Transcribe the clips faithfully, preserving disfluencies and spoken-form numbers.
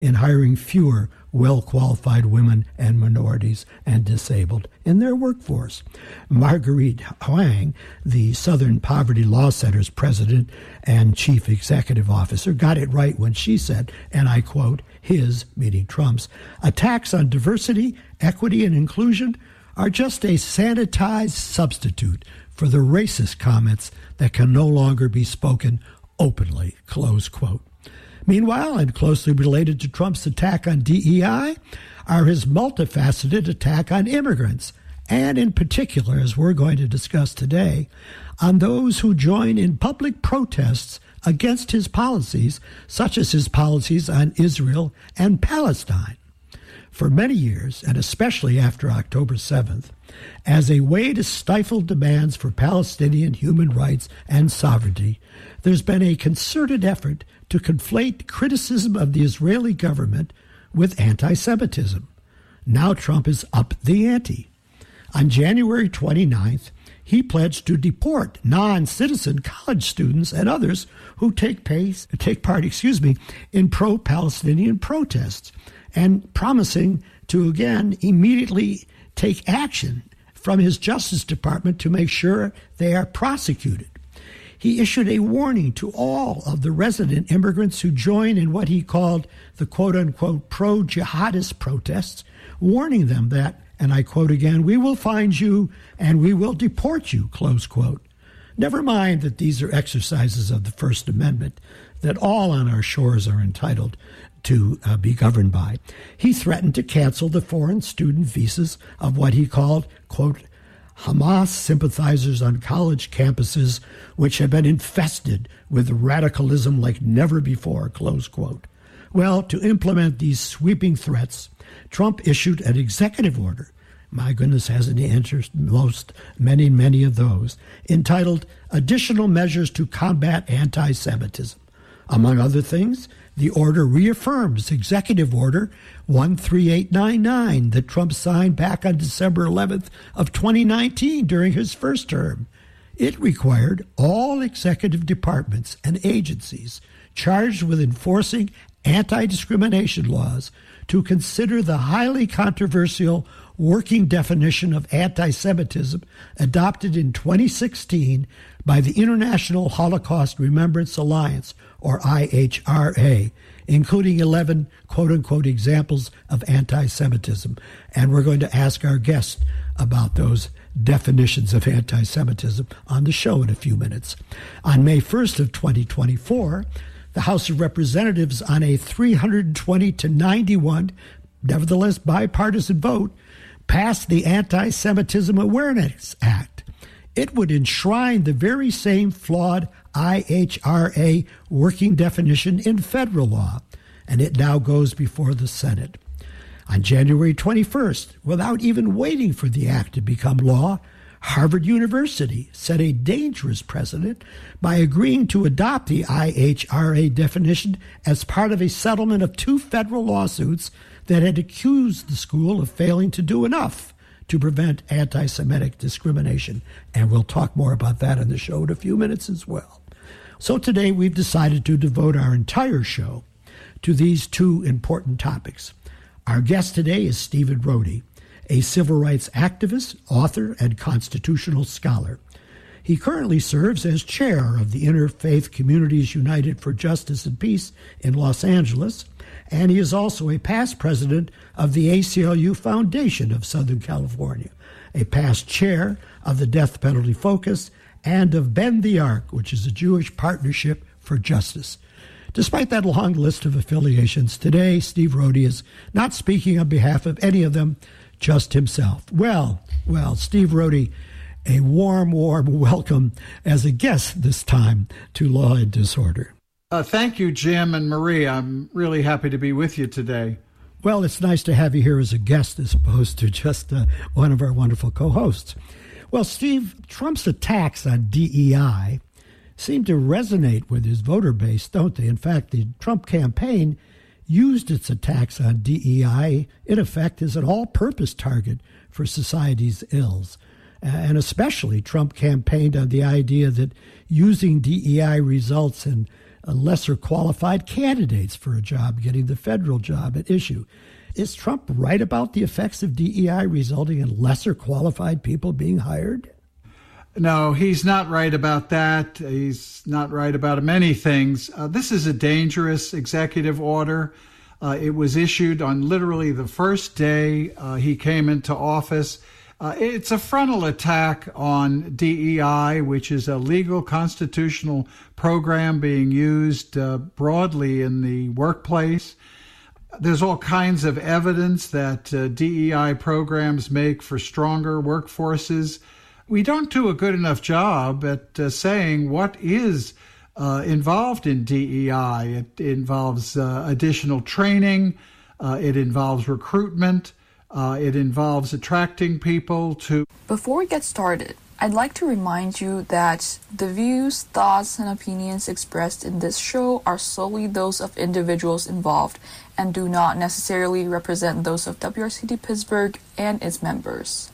in hiring fewer well-qualified women and minorities and disabled in their workforce. Marguerite Huang, the Southern Poverty Law Center's president and chief executive officer, got it right when she said, and I quote, his, meaning Trump's, attacks on diversity, equity, and inclusion are just a sanitized substitute for the racist comments that can no longer be spoken openly, close quote. Meanwhile, and closely related to Trump's attack on D E I, are his multifaceted attack on immigrants, and in particular, as we're going to discuss today, on those who join in public protests against his policies, such as his policies on Israel and Palestine. For many years, and especially after October seventh, as a way to stifle demands for Palestinian human rights and sovereignty, there's been a concerted effort to conflate criticism of the Israeli government with anti-Semitism. Now Trump is up the ante. On January twenty-ninth, he pledged to deport non-citizen college students and others who take, pace, take part excuse me, in pro-Palestinian protests, and promising to, again, immediately take action from his Justice Department to make sure they are prosecuted. He issued a warning to all of the resident immigrants who join in what he called the quote-unquote pro-jihadist protests, warning them that, and I quote again, we will find you and we will deport you, close quote. Never mind that these are exercises of the First Amendment that all on our shores are entitled to uh, be governed by. He threatened to cancel the foreign student visas of what he called, quote, Hamas sympathizers on college campuses, which have been infested with radicalism like never before, close quote. Well, to implement these sweeping threats, Trump issued an executive order, my goodness, hasn't he entered most, many, many of those, entitled Additional Measures to Combat Anti-Semitism. Among other things, the order reaffirms Executive Order one three eight nine nine that Trump signed back on December eleventh of twenty nineteen during his first term. It required all executive departments and agencies charged with enforcing anti-discrimination laws to consider the highly controversial working definition of anti-Semitism adopted in twenty sixteen by the International Holocaust Remembrance Alliance, or I H R A, including eleven quote-unquote examples of anti-Semitism. And we're going to ask our guest about those definitions of anti-Semitism on the show in a few minutes. On May first of twenty twenty-four, the House of Representatives, on a three hundred twenty to ninety-one, nevertheless bipartisan vote, passed the Anti-Semitism Awareness Act. It would enshrine the very same flawed I H R A working definition in federal law, and it now goes before the Senate. On January twenty-first, without even waiting for the act to become law, Harvard University set a dangerous precedent by agreeing to adopt the I H R A definition as part of a settlement of two federal lawsuits that had accused the school of failing to do enough to prevent anti-Semitic discrimination. And we'll talk more about that in the show in a few minutes as well. So today we've decided to devote our entire show to these two important topics. Our guest today is Stephen Rohde, a civil rights activist, author, and constitutional scholar. He currently serves as chair of the Interfaith Communities United for Justice and Peace in Los Angeles, and he is also a past president of the A C L U Foundation of Southern California, a past chair of the Death Penalty Focus, and of Bend the Arc, which is a Jewish partnership for justice. Despite that long list of affiliations, today Steve Rohde is not speaking on behalf of any of them, just himself. Well, well, Steve Rohde, a warm, warm welcome as a guest this time to Law and Disorder. Uh, thank you, Jim and Marie. I'm really happy to be with you today. Well, it's nice to have you here as a guest as opposed to just uh, one of our wonderful co-hosts. Well, Steve, Trump's attacks on D E I seem to resonate with his voter base, don't they? In fact, the Trump campaign used its attacks on D E I, in effect, as an all-purpose target for society's ills. And especially Trump campaigned on the idea that using D E I results in uh, lesser qualified candidates for a job getting the federal job at issue. Is Trump right about the effects of D E I resulting in lesser qualified people being hired? No, he's not right about that. He's not right about many things. Uh, this is a dangerous executive order. Uh, it was issued on literally the first day uh, he came into office. Uh, it's a frontal attack on D E I, which is a legal constitutional program being used uh, broadly in the workplace. There's all kinds of evidence that uh, D E I programs make for stronger workforces. We don't do a good enough job at uh, saying what is uh, involved in D E I. It involves uh, additional training. Uh, it involves recruitment. Uh, it involves attracting people to... Before we get started, I'd like to remind you that the views, thoughts, and opinions expressed in this show are solely those of individuals involved and do not necessarily represent those of W R C T Pittsburgh and its members.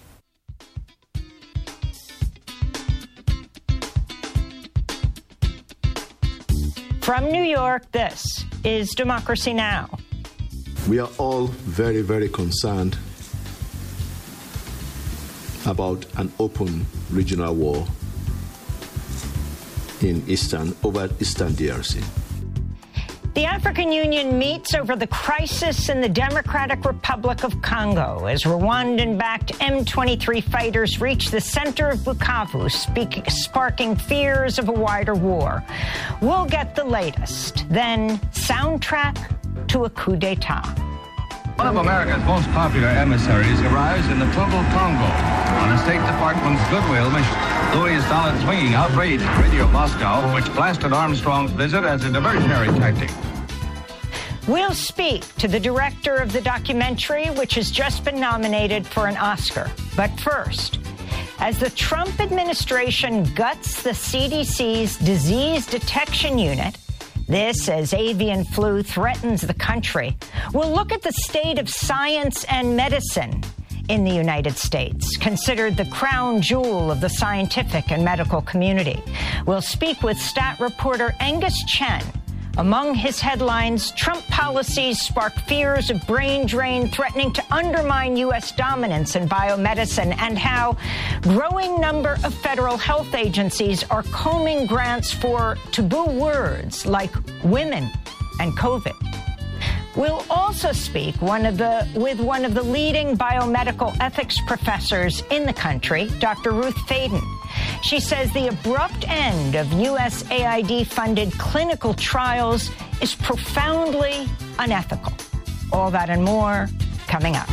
From New York, this is Democracy Now! We are all very, very concerned about an open regional war in Eastern, over Eastern D R C. The African Union meets over the crisis in the Democratic Republic of Congo as Rwandan-backed M twenty-three fighters reach the center of Bukavu, speak, sparking fears of a wider war. We'll get the latest. Then, soundtrack to a coup d'etat. One of America's most popular emissaries arrives in the troubled Congo on the State Department's goodwill mission. Louis started swinging outrage at Radio Moscow, which blasted Armstrong's visit as a diversionary tactic. We'll speak to the director of the documentary, which has just been nominated for an Oscar. But first, as the Trump administration guts the C D C's disease detection unit, this as avian flu threatens the country, we'll look at the state of science and medicine in the United States, considered the crown jewel of the scientific and medical community. We'll speak with stat reporter Angus Chen. Among his headlines, Trump policies spark fears of brain drain threatening to undermine U S dominance in biomedicine, and how growing number of federal health agencies are combing grants for taboo words like women and COVID. We'll also speak one of the, with one of the leading biomedical ethics professors in the country, Doctor Ruth Faden. She says the abrupt end of U S A I D-funded clinical trials is profoundly unethical. All that and more coming up.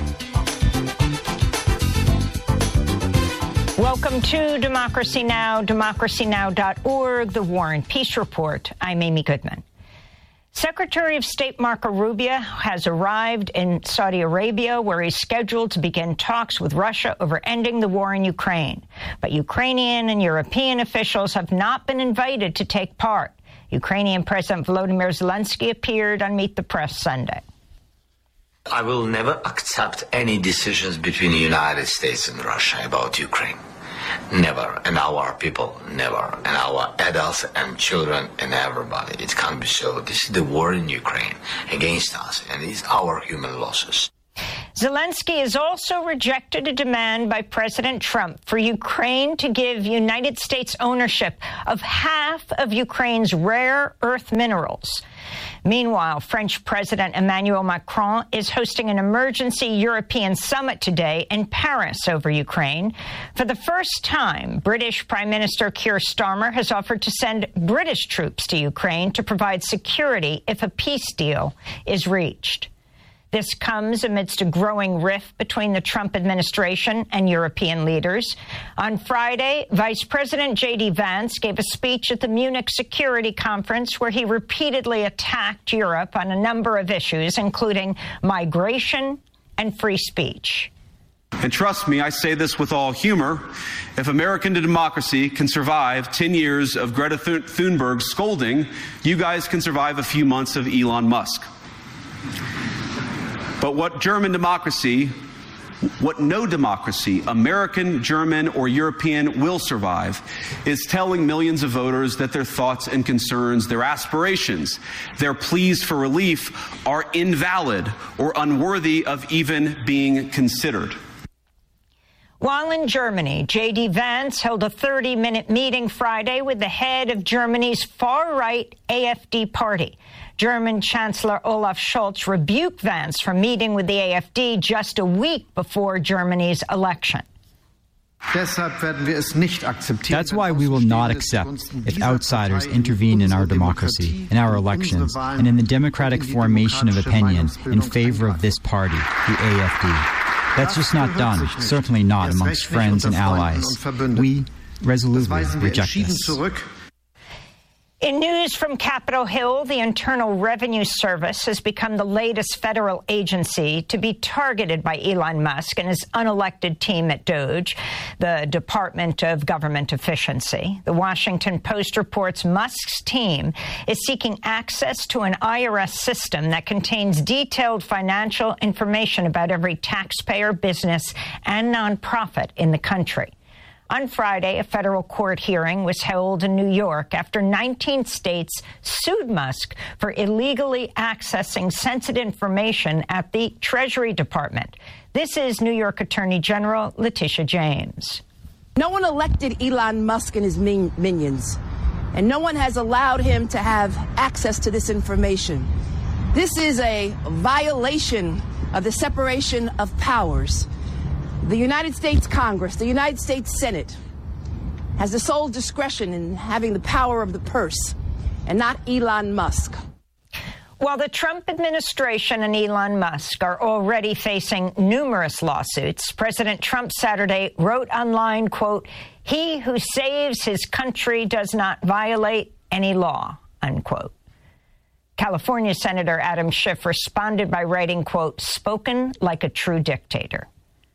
Welcome to Democracy Now!, democracy now dot org, the War and Peace Report. I'm Amy Goodman. Secretary of State Marco Rubio has arrived in Saudi Arabia, where he's scheduled to begin talks with Russia over ending the war in Ukraine. But Ukrainian and European officials have not been invited to take part. Ukrainian President Volodymyr Zelensky appeared on Meet the Press Sunday. I will never accept any decisions between the United States and Russia about Ukraine. Never. And our people, never. And our adults and children and everybody. It can't be so. This is the war in Ukraine against us, and it's our human losses. Zelensky has also rejected a demand by President Trump for Ukraine to give United States ownership of half of Ukraine's rare earth minerals. Meanwhile, French President Emmanuel Macron is hosting an emergency European summit today in Paris over Ukraine. For the first time, British Prime Minister Keir Starmer has offered to send British troops to Ukraine to provide security if a peace deal is reached. This comes amidst a growing rift between the Trump administration and European leaders. On Friday, Vice President J D Vance gave a speech at the Munich Security Conference where he repeatedly attacked Europe on a number of issues, including migration and free speech. And trust me, I say this with all humor, if American democracy can survive ten years of Greta Thunberg scolding, you guys can survive a few months of Elon Musk. But what German democracy What no democracy, American, German, or European, will survive is telling millions of voters that their thoughts and concerns, their aspirations, their pleas for relief are invalid or unworthy of even being considered. While in Germany, J D Vance held a thirty-minute meeting Friday with the head of Germany's far-right A F D party. German Chancellor Olaf Scholz rebuked Vance for meeting with the A F D just a week before Germany's election. That's why we will not accept if outsiders intervene in our democracy, in our elections, and in the democratic formation of opinion in favor of this party, the A F D. That's just not done, certainly not amongst friends and allies. We resolutely reject this. In news from Capitol Hill, the Internal Revenue Service has become the latest federal agency to be targeted by Elon Musk and his unelected team at DOGE, the Department of Government Efficiency. The Washington Post reports Musk's team is seeking access to an I R S system that contains detailed financial information about every taxpayer, business, and nonprofit in the country. On Friday, a federal court hearing was held in New York after nineteen states sued Musk for illegally accessing sensitive information at the Treasury Department. This is New York Attorney General Letitia James. No one elected Elon Musk and his min- minions, and no one has allowed him to have access to this information. This is a violation of the separation of powers. The United States Congress, the United States Senate, has the sole discretion in having the power of the purse, and not Elon Musk. While the Trump administration and Elon Musk are already facing numerous lawsuits, President Trump Saturday wrote online, quote, "He who saves his country does not violate any law," unquote. California Senator Adam Schiff responded by writing, quote, "Spoken like a true dictator."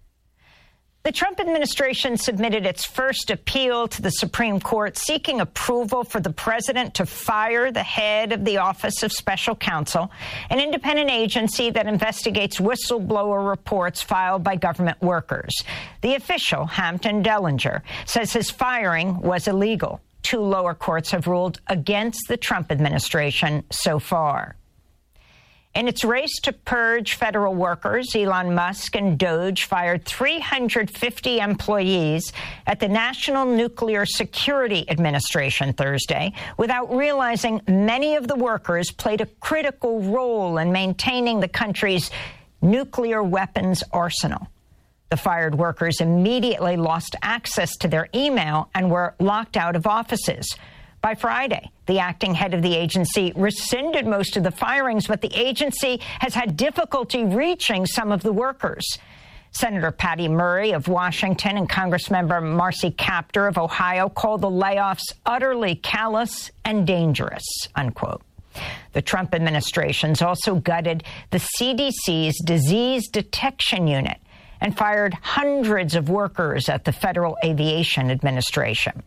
The Trump administration submitted its first appeal to the Supreme Court seeking approval for the president to fire the head of the Office of Special Counsel, an independent agency that investigates whistleblower reports filed by government workers. The official, Hampton Dellinger, says his firing was illegal. Two lower courts have ruled against the Trump administration so far. In its race to purge federal workers, Elon Musk and DOGE fired three hundred fifty employees at the National Nuclear Security Administration Thursday without realizing many of the workers played a critical role in maintaining the country's nuclear weapons arsenal. The fired workers immediately lost access to their email and were locked out of offices. By Friday, the acting head of the agency rescinded most of the firings, but the agency has had difficulty reaching some of the workers. Senator Patty Murray of Washington and Congressmember Marcy Kaptur of Ohio called the layoffs utterly callous and dangerous, unquote. The Trump administration's also gutted the C D C's Disease Detection Unit and fired hundreds of workers at the Federal Aviation Administration.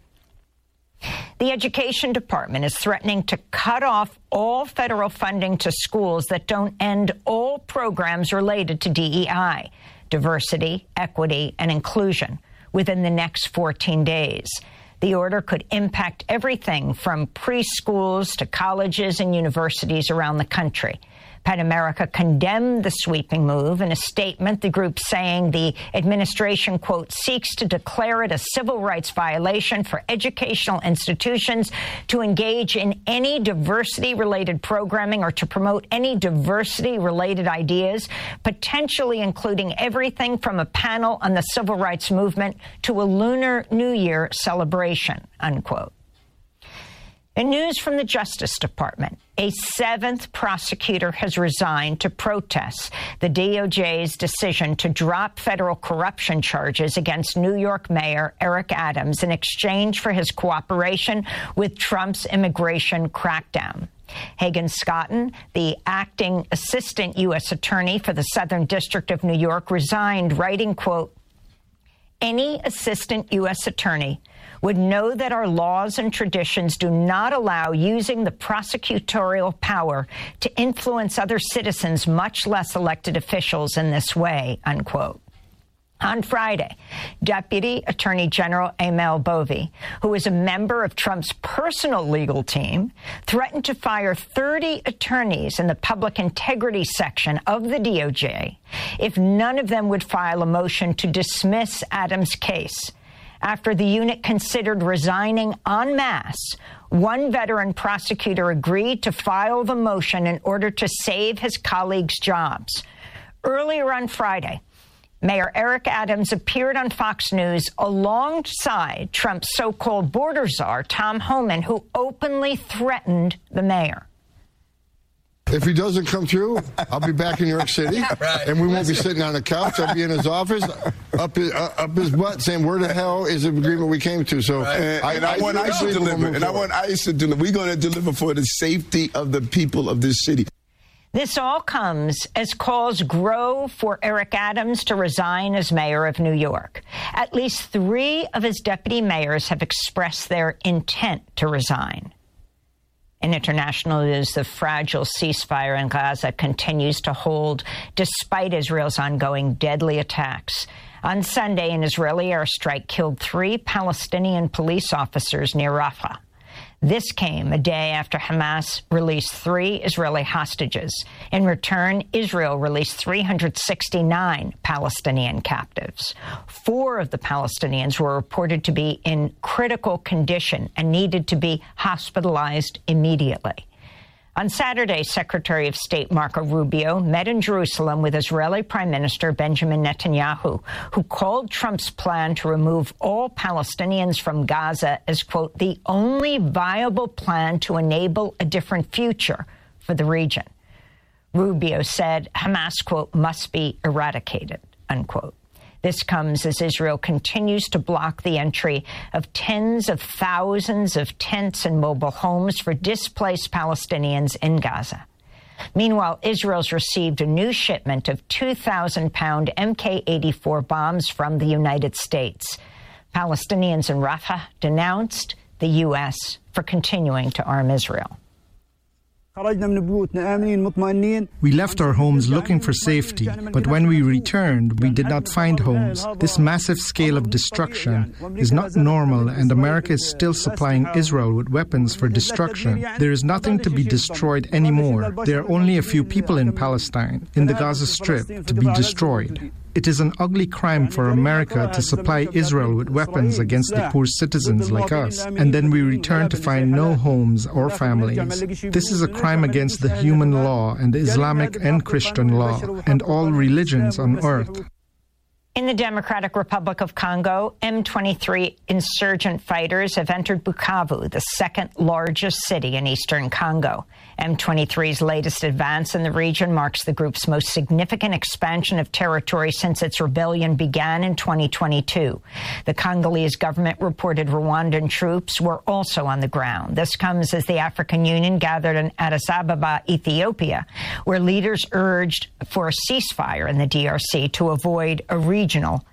The Education Department is threatening to cut off all federal funding to schools that don't end all programs related to D E I, diversity, equity, and inclusion, within the next fourteen days. The order could impact everything from preschools to colleges and universities around the country. PEN America condemned the sweeping move in a statement, the group saying the administration, quote, seeks to declare it a civil rights violation for educational institutions to engage in any diversity-related programming or to promote any diversity-related ideas, potentially including everything from a panel on the civil rights movement to a Lunar New Year celebration, unquote. In news from the Justice Department, a seventh prosecutor has resigned to protest the D O J's decision to drop federal corruption charges against New York Mayor Eric Adams in exchange for his cooperation with Trump's immigration crackdown. Hagan Scotton, the acting assistant U S attorney for the Southern District of New York, resigned, writing, quote, "Any assistant U S attorney would know that our laws and traditions do not allow using the prosecutorial power to influence other citizens, much less elected officials, in this way," unquote. On Friday, Deputy Attorney General Emil Bovee, who is a member of Trump's personal legal team, threatened to fire thirty attorneys in the public integrity section of the D O J if none of them would file a motion to dismiss Adams' case. After the unit considered resigning en masse, one veteran prosecutor agreed to file the motion in order to save his colleagues' jobs. Earlier on Friday, Mayor Eric Adams appeared on Fox News alongside Trump's so-called border czar, Tom Homan, who openly threatened the mayor. If he doesn't come through, I'll be back in New York City, yeah, right. and we won't be sitting on the couch. I'll be in his office, up his, uh, up his butt, saying, where the hell is the agreement we came to? So, right. and, I, and I, I want ICE to deliver, and I want ICE to deliver. We're going to deliver for the safety of the people of this city. This all comes as calls grow for Eric Adams to resign as mayor of New York. At least three of his deputy mayors have expressed their intent to resign. In international news, the fragile ceasefire in Gaza continues to hold despite Israel's ongoing deadly attacks. On Sunday, an Israeli airstrike killed three Palestinian police officers near Rafah. This came a day after Hamas released three Israeli hostages. In return, Israel released three hundred sixty-nine Palestinian captives. Four of the Palestinians were reported to be in critical condition and needed to be hospitalized immediately. On Saturday, Secretary of State Marco Rubio met in Jerusalem with Israeli Prime Minister Benjamin Netanyahu, who called Trump's plan to remove all Palestinians from Gaza as, quote, the only viable plan to enable a different future for the region. Rubio said Hamas, quote, must be eradicated, unquote. This comes as Israel continues to block the entry of tens of thousands of tents and mobile homes for displaced Palestinians in Gaza. Meanwhile, Israel's received a new shipment of two thousand pound M K eighty-four bombs from the United States. Palestinians in Rafah denounced the U S for continuing to arm Israel. We left our homes looking for safety, but when we returned, we did not find homes. This massive scale of destruction is not normal, and America is still supplying Israel with weapons for destruction. There is nothing to be destroyed anymore. There are only a few people in Palestine, in the Gaza Strip, to be destroyed. It is an ugly crime for America to supply Israel with weapons against the poor citizens like us, and then we return to find no homes or families. This is a crime against the human law and the Islamic and Christian law, and all religions on earth. In the Democratic Republic of Congo, M twenty-three insurgent fighters have entered Bukavu, the second largest city in eastern Congo. M twenty-three's latest advance in the region marks the group's most significant expansion of territory since its rebellion began in twenty twenty-two. The Congolese government reported Rwandan troops were also on the ground. This comes as the African Union gathered in Addis Ababa, Ethiopia, where leaders urged for a ceasefire in the D R C to avoid a regional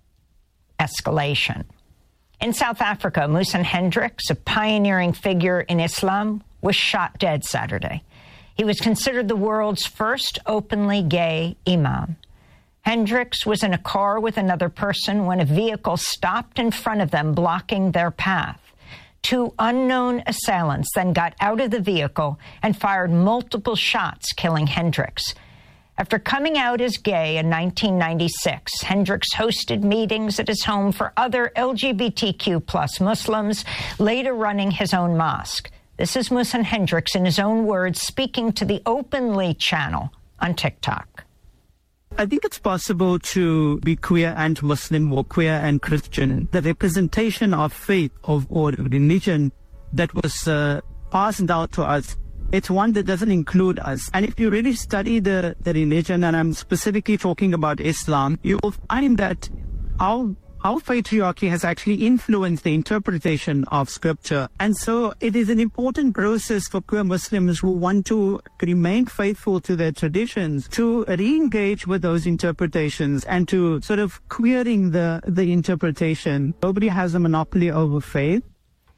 escalation. In South Africa, Muhsin Hendricks, a pioneering figure in Islam, was shot dead Saturday. He was considered the world's first openly gay imam. Hendricks was in a car with another person when a vehicle stopped in front of them, blocking their path. Two unknown assailants then got out of the vehicle and fired multiple shots, killing Hendricks. After coming out as gay in nineteen ninety-six, Hendricks hosted meetings at his home for other L G B T Q plus Muslims, later running his own mosque. This is Muhsin Hendricks, in his own words, speaking to the Openly channel on TikTok. I think it's possible to be queer and Muslim or queer and Christian. The representation of faith of or religion that was uh, passed down to us, it's one that doesn't include us. And if you really study the, the religion, and I'm specifically talking about Islam, you will find that our, our patriarchy has actually influenced the interpretation of scripture. And so it is an important process for queer Muslims who want to remain faithful to their traditions to re-engage with those interpretations and to sort of queering the, the interpretation. Nobody has a monopoly over faith.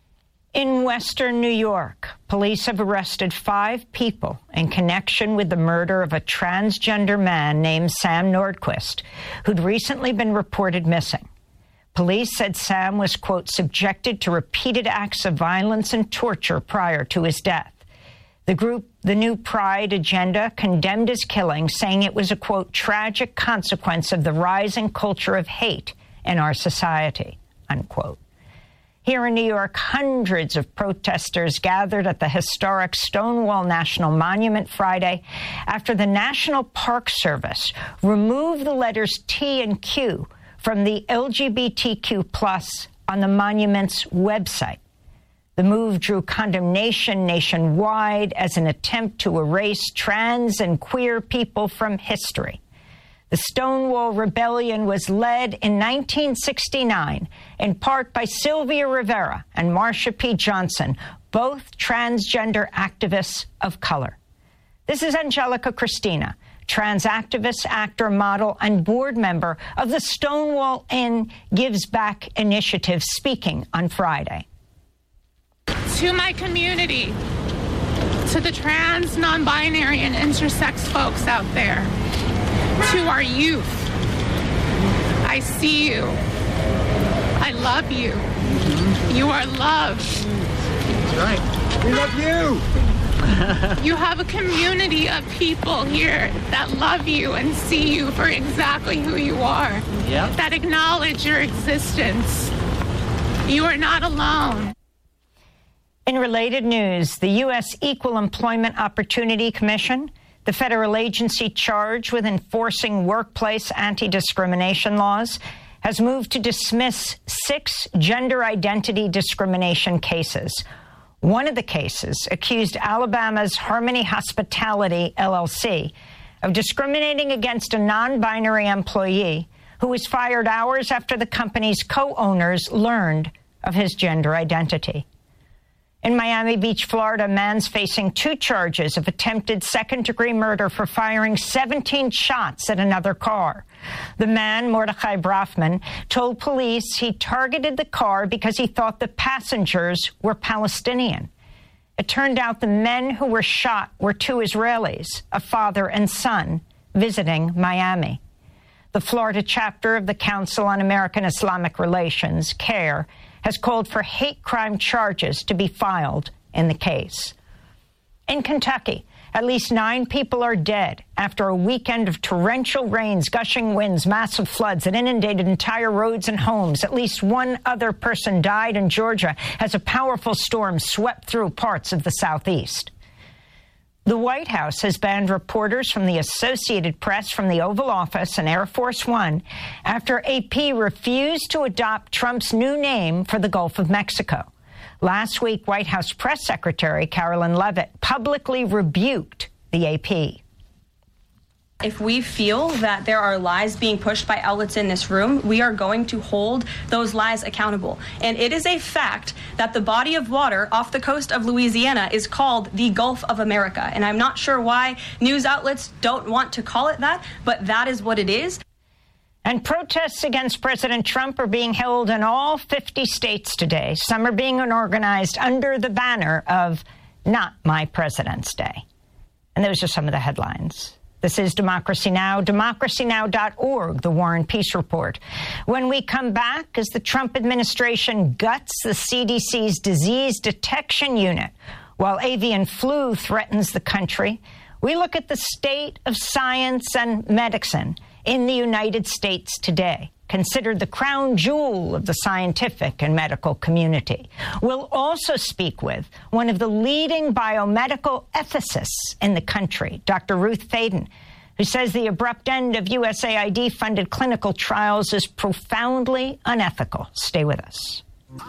In Western New York, police have arrested five people in connection with the murder of a transgender man named Sam Nordquist, who'd recently been reported missing. Police said Sam was, quote, subjected to repeated acts of violence and torture prior to his death. The group, the New Pride Agenda, condemned his killing, saying it was a, quote, tragic consequence of the rising culture of hate in our society, unquote. Here in New York, hundreds of protesters gathered at the historic Stonewall National Monument Friday after the National Park Service removed the letters T and Q from the L G B T Q plus on the monument's website. The move drew condemnation nationwide as an attempt to erase trans and queer people from history. The Stonewall Rebellion was led in nineteen sixty-nine, in part by Sylvia Rivera and Marsha P. Johnson, both transgender activists of color. This is Angelica Christina, trans activist, actor, model, and board member of the Stonewall Inn Gives Back initiative, speaking on Friday. To my community, to the trans, non-binary, and intersex folks out there, to our youth, I see you. I love you. You are loved. That's right. We love you. You have a community of people here that love you and see you for exactly who you are. Yep. That acknowledge your existence. You are not alone. In related news, the U S Equal Employment Opportunity Commission, the federal agency charged with enforcing workplace anti-discrimination laws, has moved to dismiss six gender identity discrimination cases. One of the cases accused Alabama's Harmony Hospitality, L L C, of discriminating against a non-binary employee who was fired hours after the company's co-owners learned of his gender identity. In Miami Beach, Florida, a man's facing two charges of attempted second-degree murder for firing seventeen shots at another car. The man, Mordechai Brafman, told police he targeted the car because he thought the passengers were Palestinian. It turned out the men who were shot were two Israelis, a father and son, visiting Miami. The Florida chapter of the Council on American Islamic Relations, CAIR, has called for hate crime charges to be filed in the case. In Kentucky, at least nine people are dead after a weekend of torrential rains, gushing winds, massive floods that inundated entire roads and homes. At least one other person died in Georgia as a powerful storm swept through parts of the southeast. The White House has banned reporters from the Associated Press from the Oval Office and Air Force One after A P refused to adopt Trump's new name for the Gulf of Mexico. Last week, White House Press Secretary Carolyn Leavitt publicly rebuked the A P. If we feel that there are lies being pushed by outlets in this room, we are going to hold those lies accountable. And it is a fact that the body of water off the coast of Louisiana is called the Gulf of America. And I'm not sure why news outlets don't want to call it that, but that is what it is. And protests against President Trump are being held in all fifty states today. Some are being organized under the banner of Not My President's Day. And those are some of the headlines. This is Democracy Now!, democracy now dot org, the War and Peace Report. When we come back, as the Trump administration guts the C D C's disease detection unit while avian flu threatens the country, we look at the state of science and medicine in the United States today, considered the crown jewel of the scientific and medical community. We'll also speak with one of the leading biomedical ethicists in the country, Doctor Ruth Faden, who says the abrupt end of U S A I D-funded clinical trials is profoundly unethical. Stay with us.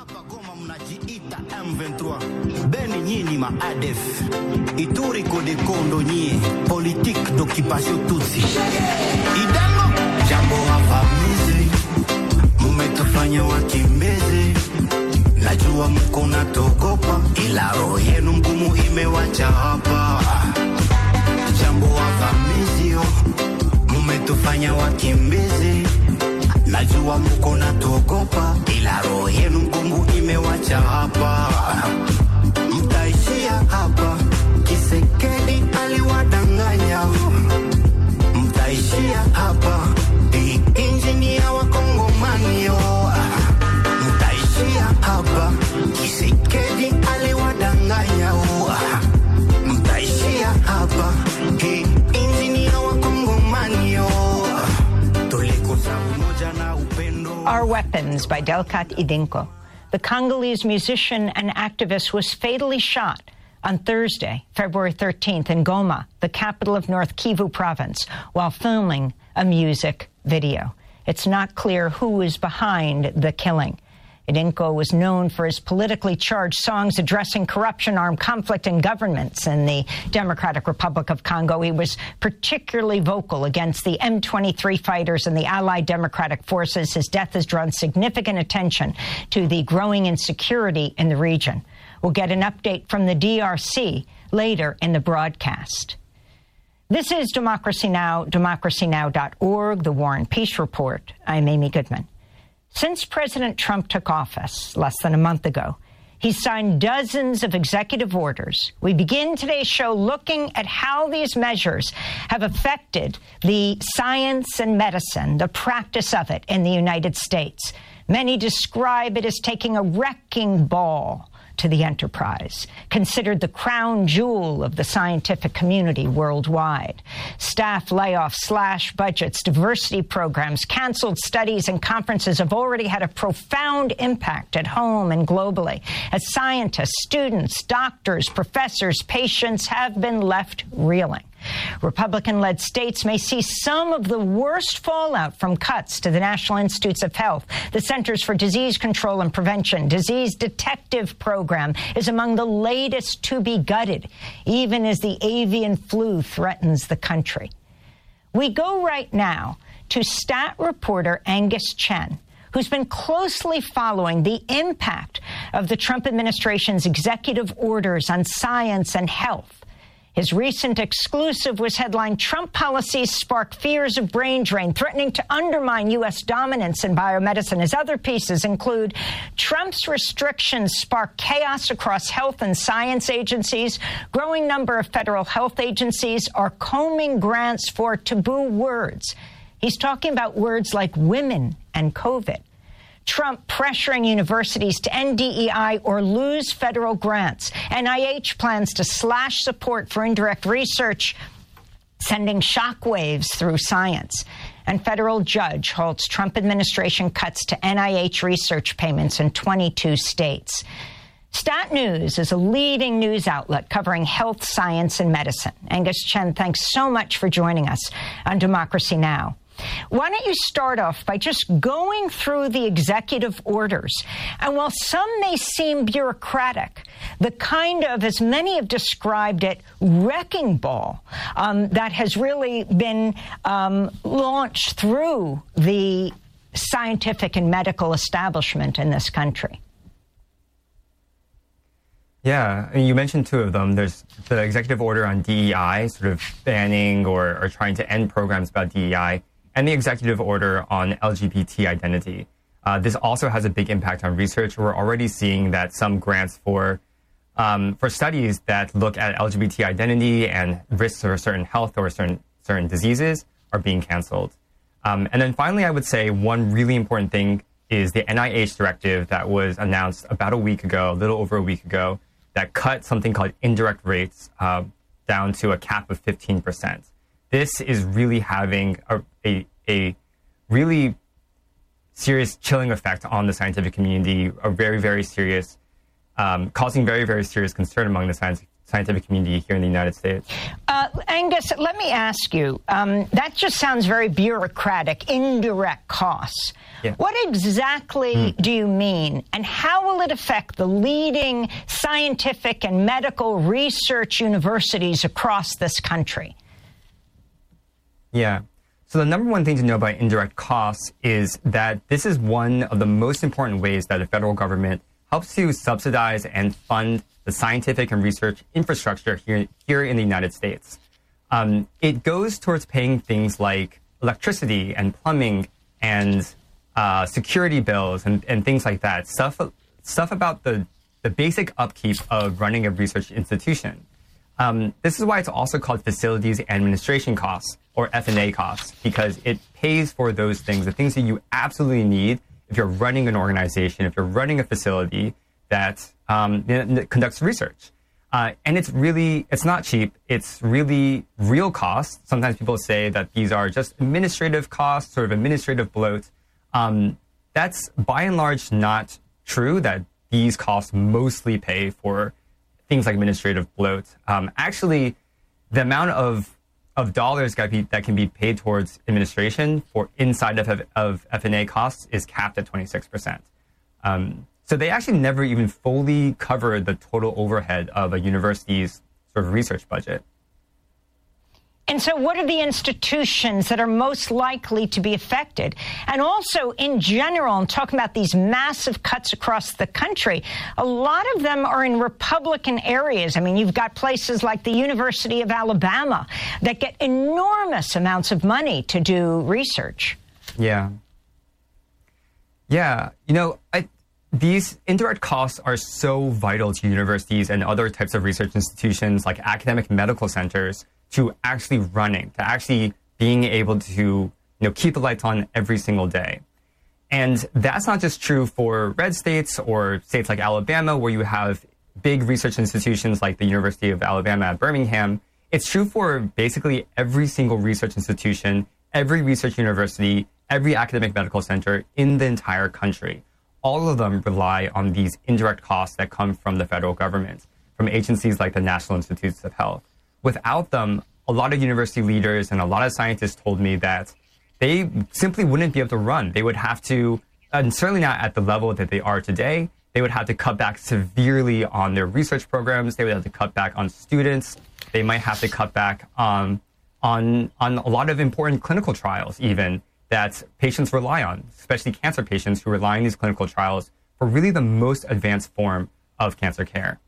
Beni nyinyi maadef Ituri kode kondo nye Politik d'occupation tutsi Idango Jambo wavamizi Mumetufanya wakimbizi Najua mko natogopa Ila roho yenu mgumu imewacha hapa Jambo wavamizi Mumetufanya wakimbizi Najua mko natogopa Ila roho yenu mgumu imewacha hapa hapa, mtaishia hapa. Kisekedi aliwadanganya, mtaishia hapa. Hii injinia wa Kongomani yo, mtaishia hapa. Kisekedi aliwadanganya, mtaishia hapa. Hii injinia wa Kongomani yo, tulikosa umoja na upendo. Our Weapons by Delcat Idinko. The Congolese musician and activist was fatally shot on Thursday, February thirteenth, in Goma, the capital of North Kivu province, while filming a music video. It's not clear who is behind the killing. Idinko was known for his politically charged songs addressing corruption, armed conflict, and governments in the Democratic Republic of Congo. He was particularly vocal against the M twenty-three fighters and the allied democratic forces. His death has drawn significant attention to the growing insecurity in the region. We'll get an update from the D R C later in the broadcast. This is Democracy Now!, democracy now dot org, the War and Peace Report. I'm Amy Goodman. Since President Trump took office less than a month ago, he's signed dozens of executive orders. We begin today's show looking at how these measures have affected the science and medicine, the practice of it in the United States. Many describe it as taking a wrecking ball to the enterprise, considered the crown jewel of the scientific community worldwide. Staff layoffs, slash budgets, diversity programs, canceled studies and conferences have already had a profound impact at home and globally, as scientists, students, doctors, professors, patients have been left reeling. Republican-led states may see some of the worst fallout from cuts to the National Institutes of Health. The Centers for Disease Control and Prevention Disease Detective Program is among the latest to be gutted, even as the avian flu threatens the country. We go right now to stat reporter Angus Chen, who's been closely following the impact of the Trump administration's executive orders on science and health. His recent exclusive was headlined, "Trump Policies Spark Fears of Brain Drain, Threatening to Undermine U S Dominance in Biomedicine." His other pieces include, "Trump's Restrictions Spark Chaos Across Health and Science Agencies. Growing number of federal health agencies are combing grants for taboo words." He's talking about words like women and COVID. Trump pressuring universities to end D E I or lose federal grants. N I H plans to slash support for indirect research, sending shockwaves through science. And federal judge halts Trump administration cuts to N I H research payments in twenty-two states. Stat News is a leading news outlet covering health, science, and medicine. Angus Chen, thanks so much for joining us on Democracy Now! Why don't you start off by just going through the executive orders? And while some may seem bureaucratic, the kind of, as many have described it, wrecking ball um, that has really been um, launched through the scientific and medical establishment in this country. Yeah, I mean, you mentioned two of them. There's the executive order on D E I, sort of banning or, or trying to end programs about D E I, and the executive order on L G B T identity. Uh, this also has a big impact on research. We're already seeing that some grants for um, for studies that look at L G B T identity and risks of certain health or certain certain diseases are being canceled. Um, and then finally, I would say one really important thing is the N I H directive that was announced about a week ago, a little over a week ago, that cut something called indirect rates uh, down to a cap of fifteen percent. This is really having a, a, a really serious chilling effect on the scientific community, a very, very serious, um, causing very, very serious concern among the science, scientific community here in the United States. Uh, Angus, let me ask you, um, that just sounds very bureaucratic, indirect costs. Yeah. What exactly mm. do you mean, and how will it affect the leading scientific and medical research universities across this country? Yeah. So the number one thing to know about indirect costs is that this is one of the most important ways that the federal government helps to subsidize and fund the scientific and research infrastructure here, here in the United States. Um, it goes towards paying things like electricity and plumbing and uh, security bills and, and things like that. Stuff, stuff about the the basic upkeep of running a research institution. Um, this is why it's also called facilities administration costs, or F and A costs, because it pays for those things, the things that you absolutely need if you're running an organization, if you're running a facility that um, conducts research. Uh, and it's really, it's not cheap. It's really real costs. Sometimes people say that these are just administrative costs, sort of administrative bloat. Um, that's by and large not true, that these costs mostly pay for things like administrative bloat. Um, actually, the amount of of dollars that, be, that can be paid towards administration for inside of, of F and A costs is capped at twenty-six percent. Um, so they actually never even fully cover the total overhead of a university's sort of research budget. And so what are the institutions that are most likely to be affected? And also, in general, I'm talking about these massive cuts across the country. A lot of them are in Republican areas. I mean, you've got places like the University of Alabama that get enormous amounts of money to do research. Yeah. Yeah. You know, I, these indirect costs are so vital to universities and other types of research institutions like academic medical centers to actually running, to actually being able to, you know, keep the lights on every single day. And that's not just true for red states or states like Alabama, where you have big research institutions like the University of Alabama at Birmingham. It's true for basically every single research institution, every research university, every academic medical center in the entire country. All of them rely on these indirect costs that come from the federal government, from agencies like the National Institutes of Health. Without them, a lot of university leaders and a lot of scientists told me that they simply wouldn't be able to run. They would have to, and certainly not at the level that they are today, they would have to cut back severely on their research programs. They would have to cut back on students. They might have to cut back on, on, on a lot of important clinical trials even that patients rely on, especially cancer patients who rely on these clinical trials for really the most advanced form of cancer care.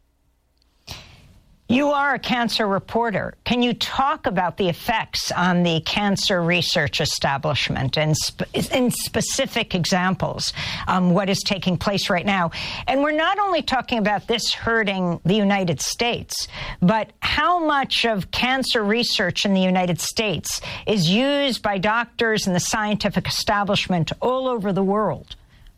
You are a cancer reporter. Can you talk about the effects on the cancer research establishment and sp- in specific examples, um, what is taking place right now? And we're not only talking about this hurting the United States, but how much of cancer research in the United States is used by doctors and the scientific establishment all over the world?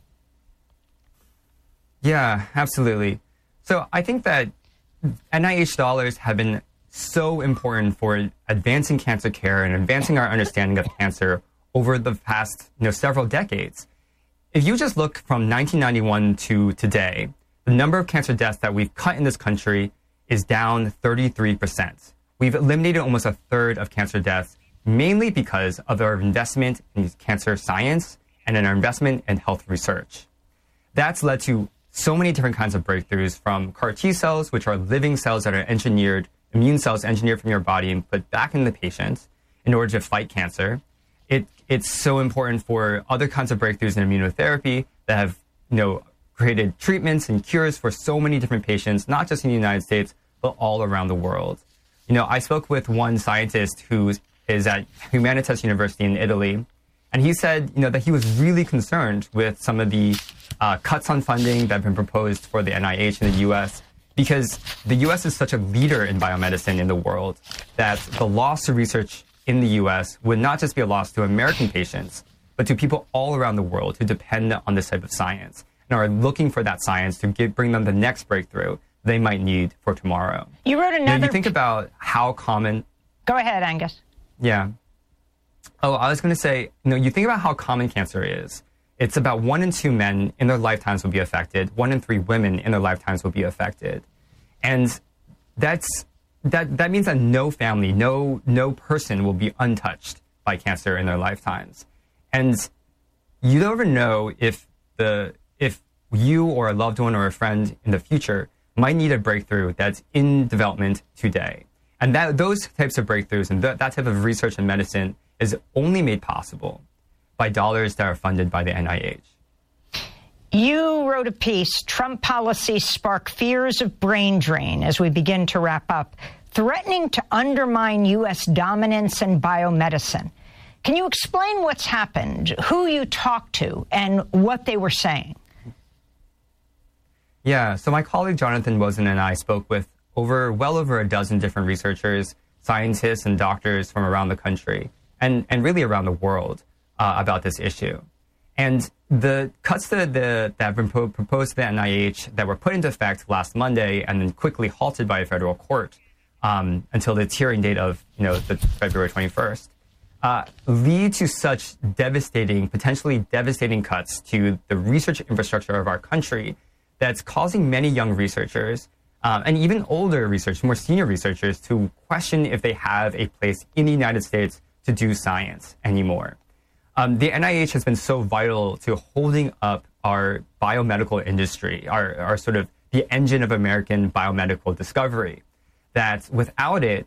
Yeah, absolutely. So I think that N I H dollars have been so important for advancing cancer care and advancing our understanding of cancer over the past, you know, several decades. If you just look from nineteen ninety-one to today, the number of cancer deaths that we've cut in this country is down thirty-three percent. We've eliminated almost a third of cancer deaths, mainly because of our investment in cancer science and in our investment in health research. That's led to so many different kinds of breakthroughs, from CAR T cells, which are living cells that are engineered, immune cells engineered from your body and put back in the patient in order to fight cancer. It, it's so important for other kinds of breakthroughs in immunotherapy that have, you know, created treatments and cures for so many different patients, not just in the United States, but all around the world. You know, I spoke with one scientist who is at Humanitas University in Italy, and he said, you know, that he was really concerned with some of the uh, cuts on funding that have been proposed for the N I H in the U S, because the U S is such a leader in biomedicine in the world that the loss to research in the U S would not just be a loss to American patients, but to people all around the world who depend on this type of science and are looking for that science to give, bring them the next breakthrough they might need for tomorrow. You wrote another... You know, you think about how common... Go ahead, Angus. Yeah. Oh, I was going to say, you know, you think about how common cancer is. It's about one in two men in their lifetimes will be affected. One in three women in their lifetimes will be affected. And that's, that, that means that no family, no, no person will be untouched by cancer in their lifetimes. And you never know if the, if you or a loved one or a friend in the future might need a breakthrough that's in development today. And that, those types of breakthroughs and th- that type of research in medicine is only made possible by dollars that are funded by the N I H. You wrote a piece, Trump policies spark fears of brain drain, as we begin to wrap up, threatening to undermine U S dominance in biomedicine. Can you explain what's happened, who you talked to, and what they were saying? Yeah, so my colleague Jonathan Wozen and I spoke with over well over a dozen different researchers, scientists, and doctors from around the country and, and really around the world uh, about this issue. And the cuts that, the, that have been pro- proposed to the N I H that were put into effect last Monday and then quickly halted by a federal court um, until the hearing date of you know the February twenty-first uh, lead to such devastating, potentially devastating cuts to the research infrastructure of our country that's causing many young researchers um, and even older researchers, more senior researchers, to question if they have a place in the United States to do science anymore. Um, the N I H has been so vital to holding up our biomedical industry, our, our sort of the engine of American biomedical discovery, that without it,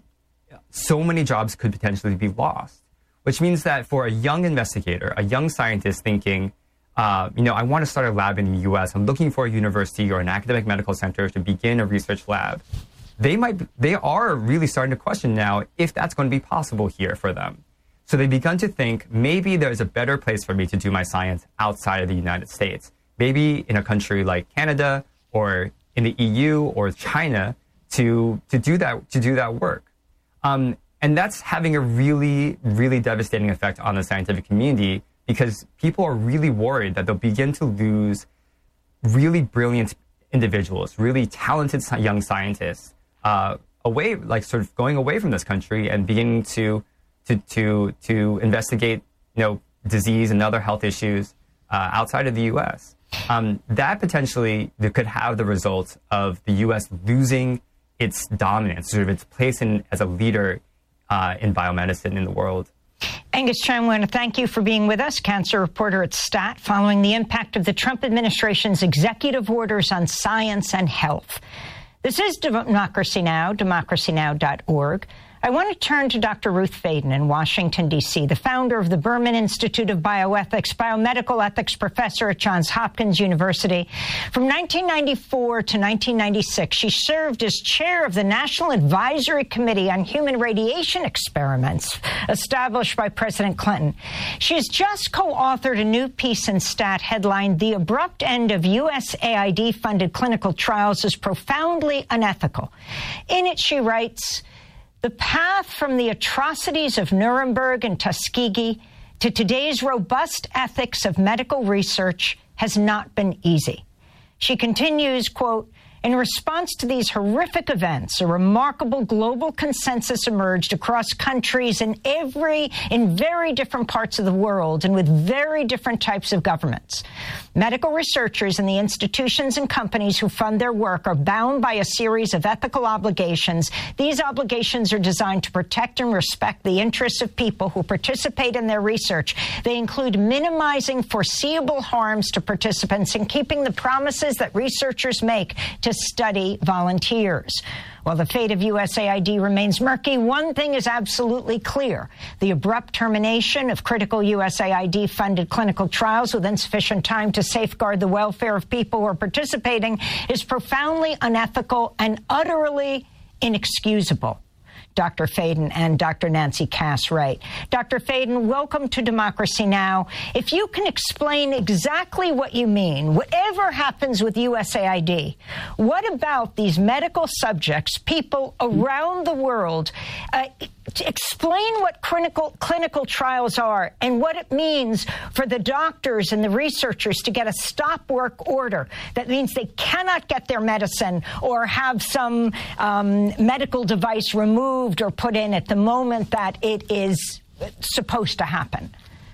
so many jobs could potentially be lost, which means that for a young investigator, a young scientist thinking, uh, you know, I want to start a lab in the U S, I'm looking for a university or an academic medical center to begin a research lab, they might, they are really starting to question now if that's going to be possible here for them. So they've begun to think, maybe there's a better place for me to do my science outside of the United States. Maybe in a country like Canada or in the E U or China to, to do that, to do that work. Um, and that's having a really, really devastating effect on the scientific community because people are really worried that they'll begin to lose really brilliant individuals, really talented young scientists, uh, away, like sort of going away from this country and beginning to To, to to investigate, you know, disease and other health issues uh, outside of the U S. Um, that potentially could have the result of the U S losing its dominance, sort of its place in, as a leader uh, in biomedicine in the world. Angus Chen, I want to thank you for being with us, cancer reporter at STAT, following the impact of the Trump administration's executive orders on science and health. This is Democracy Now!, democracy now dot org. I want to turn to Doctor Ruth Fadon in Washington, D C, the founder of the Berman Institute of Bioethics, biomedical ethics professor at Johns Hopkins University. From nineteen ninety-four to nineteen ninety-six, she served as chair of the National Advisory Committee on Human Radiation Experiments, established by President Clinton. She has just co-authored a new piece in STAT headlined, "The Abrupt End of U S A I D-Funded Clinical Trials is Profoundly Unethical." In it, she writes, "The path from the atrocities of Nuremberg and Tuskegee to today's robust ethics of medical research has not been easy." She continues, quote, "In response to these horrific events, a remarkable global consensus emerged across countries in every, in very different parts of the world and with very different types of governments. Medical researchers and the institutions and companies who fund their work are bound by a series of ethical obligations. These obligations are designed to protect and respect the interests of people who participate in their research. They include minimizing foreseeable harms to participants and keeping the promises that researchers make to study volunteers. While the fate of U S A I D remains murky, one thing is absolutely clear. The abrupt termination of critical U S A I D-funded clinical trials with insufficient time to safeguard the welfare of people who are participating is profoundly unethical and utterly inexcusable." Doctor Fadon and Doctor Nancy Cass write. Doctor Fadon, welcome to Democracy Now! If you can explain exactly what you mean, whatever happens with U S A I D, what about these medical subjects, people around the world, uh, to explain what clinical, clinical trials are and what it means for the doctors and the researchers to get a stop work order. That means they cannot get their medicine or have some um, medical device removed or put in at the moment that it is supposed to happen.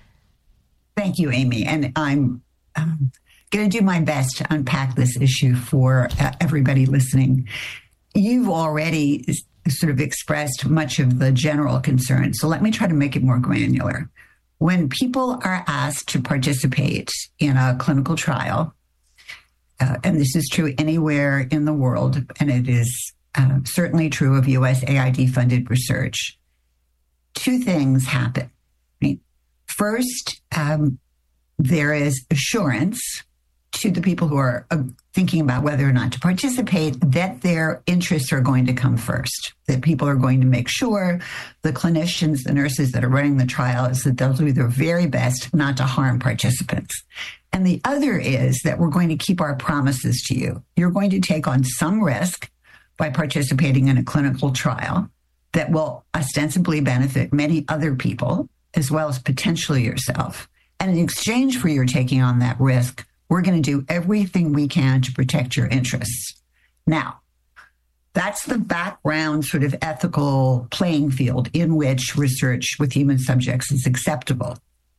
Thank you, Amy. And I'm um, going to do my best to unpack this issue for uh, everybody listening. You've already sort of expressed much of the general concern. So let me try to make it more granular. When people are asked to participate in a clinical trial, uh, and this is true anywhere in the world, and it is uh, certainly true of U S A I D-funded research, two things happen. Right? First, um, there is assurance to the people who are uh, thinking about whether or not to participate that their interests are going to come first, that people are going to make sure the clinicians, the nurses that are running the trials, that they'll do their very best not to harm participants. And the other is that we're going to keep our promises to you. You're going to take on some risk by participating in a clinical trial that will ostensibly benefit many other people, as well as potentially yourself. And in exchange for your taking on that risk, we're going to do everything we can to protect your interests. Now, that's the background sort of ethical playing field in which research with human subjects is acceptable.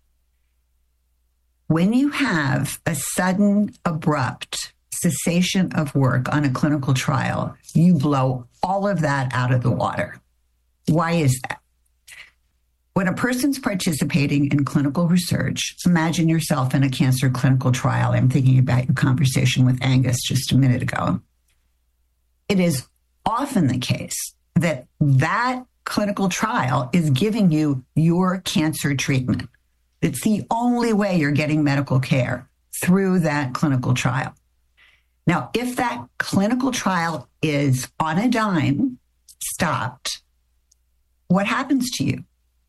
When you have a sudden, abrupt cessation of work on a clinical trial, you blow all of that out of the water. Why is that? When a person's participating in clinical research, imagine yourself in a cancer clinical trial. I'm thinking about your conversation with Angus just a minute ago. It is often the case that that clinical trial is giving you your cancer treatment. It's the only way you're getting medical care, through that clinical trial. Now, if that clinical trial is on a dime, stopped, what happens to you?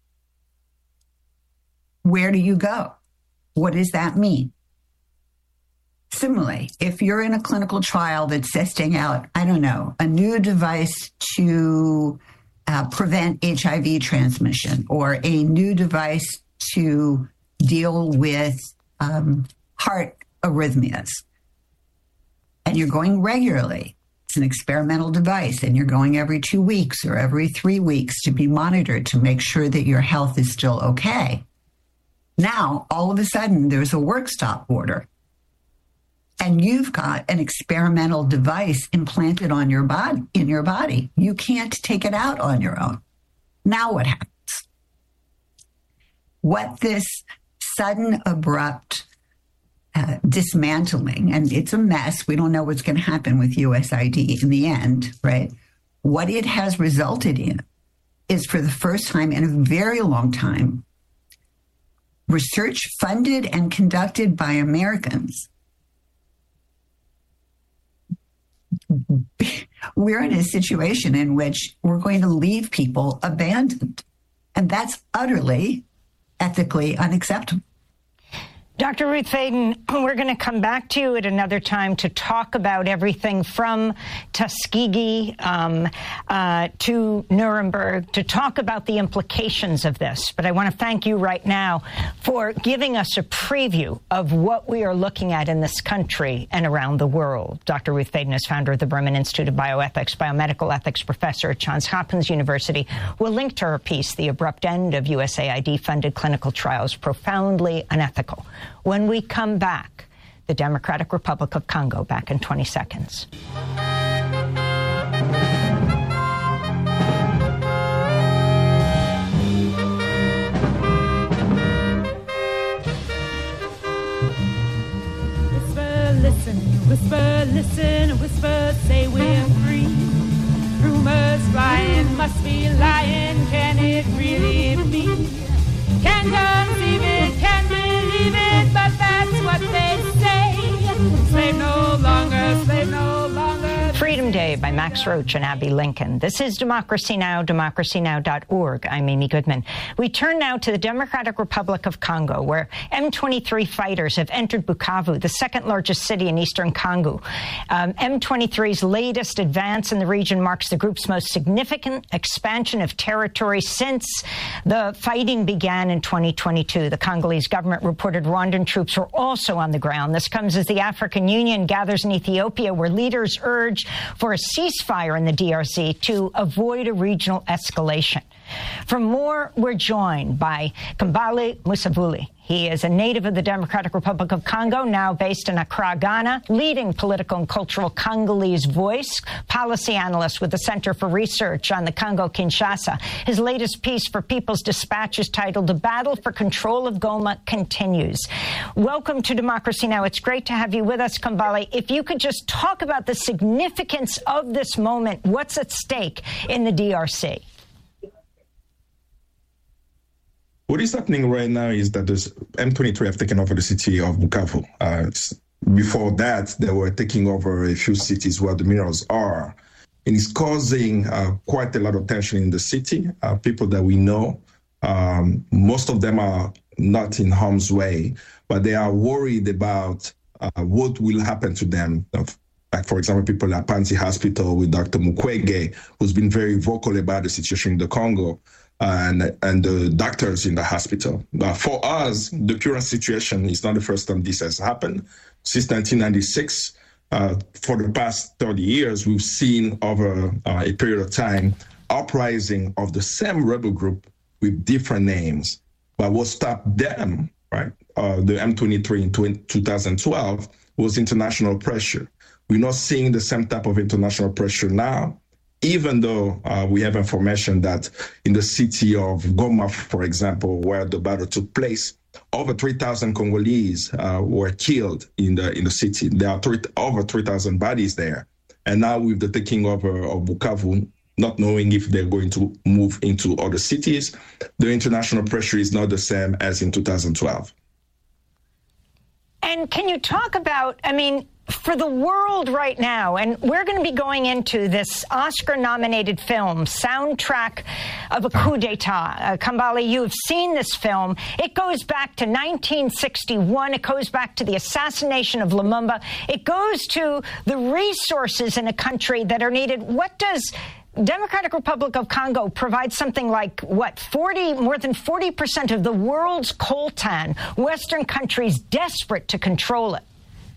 Where do you go? What does that mean? Similarly, if you're in a clinical trial that's testing out, I don't know, a new device to uh, prevent H I V transmission, or a new device to deal with um, heart arrhythmias, and you're going regularly, it's an experimental device, and you're going every two weeks or every three weeks to be monitored to make sure that your health is still okay. Now, all of a sudden, there's a work stop order, and you've got an experimental device implanted on your body, in your body. You can't take it out on your own. Now what happens? What this sudden, abrupt uh, dismantling, and it's a mess. We don't know what's going to happen with U S I D in the end, right? What it has resulted in is, for the first time in a very long time, research funded and conducted by Americans. We're in a situation in which we're going to leave people abandoned. And that's utterly ethically unacceptable. Doctor Ruth Fayden, we're going to come back to you at another time to talk about everything from Tuskegee um, uh, to Nuremberg, to talk about the implications of this. But I want to thank you right now for giving us a preview of what we are looking at in this country and around the world. Doctor Ruth Fayden is founder of the Berman Institute of Bioethics, biomedical ethics professor at Johns Hopkins University. We'll link to her piece, The Abrupt End of U S A I D-Funded Clinical Trials, Profoundly Unethical. When we come back, the Democratic Republic of Congo, back in twenty seconds. Whisper, listen, whisper, listen, whisper, say we're free. Rumors flying, must be lying, can it really be? Can't conceive it, can't believe it, but that's what they say. Slave no longer, slave no longer. Freedom Day by Max Roach and Abby Lincoln. This is Democracy Now!, democracy now dot org. I'm Amy Goodman. We turn now to the Democratic Republic of Congo, where M twenty-three fighters have entered Bukavu, the second largest city in eastern Congo. Um, M twenty-three's latest advance in the region marks the group's most significant expansion of territory since the fighting began in twenty twenty-two. The Congolese government reported Rwandan troops were also on the ground. This comes as the African Union gathers in Ethiopia, where leaders urge for a ceasefire in the D R C to avoid a regional escalation. For more, we're joined by Kambale Musavuli. He is a native of the Democratic Republic of Congo, now based in Accra, Ghana, leading political and cultural Congolese voice, policy analyst with the Center for Research on the Congo-Kinshasa. His latest piece for People's Dispatch is titled The Battle for Control of Goma Continues. Welcome to Democracy Now! It's great to have you with us, Kambale. If you could just talk about the significance of this moment, what's at stake in the D R C? What is happening right now is that this M twenty-three have taken over the city of Bukavu. Uh, before that, they were taking over a few cities where the minerals are. And it's causing uh, quite a lot of tension in the city. Uh, people that we know, um, most of them are not in harm's way, but they are worried about uh, what will happen to them. Like, for example, people at Panzi Hospital with Doctor Mukwege, who's been very vocal about the situation in the Congo, and and the doctors in the hospital. But for us, the current situation is not the first time this has happened. Since nineteen ninety-six, uh, for the past thirty years, we've seen over uh, a period of time uprising of the same rebel group with different names. But what stopped them, right, uh, the M twenty-three in two thousand twelve, was international pressure. We're not seeing the same type of international pressure now, even though uh, we have information that in the city of Goma, for example, where the battle took place, over three thousand Congolese uh, were killed in the in the city. There are three, over three thousand bodies there. And now with the taking over of Bukavu, not knowing if they're going to move into other cities, the international pressure is not the same as in two thousand twelve. And can you talk about, I mean, for the world right now, and we're going to be going into this Oscar-nominated film, Soundtrack of a Coup d'etat. Uh, Kambale, you have seen this film. It goes back to nineteen sixty-one. It goes back to the assassination of Lumumba. It goes to the resources in a country that are needed. What does Democratic Republic of Congo provide? Something like, what, forty, more than forty percent of the world's coltan, Western countries desperate to control it.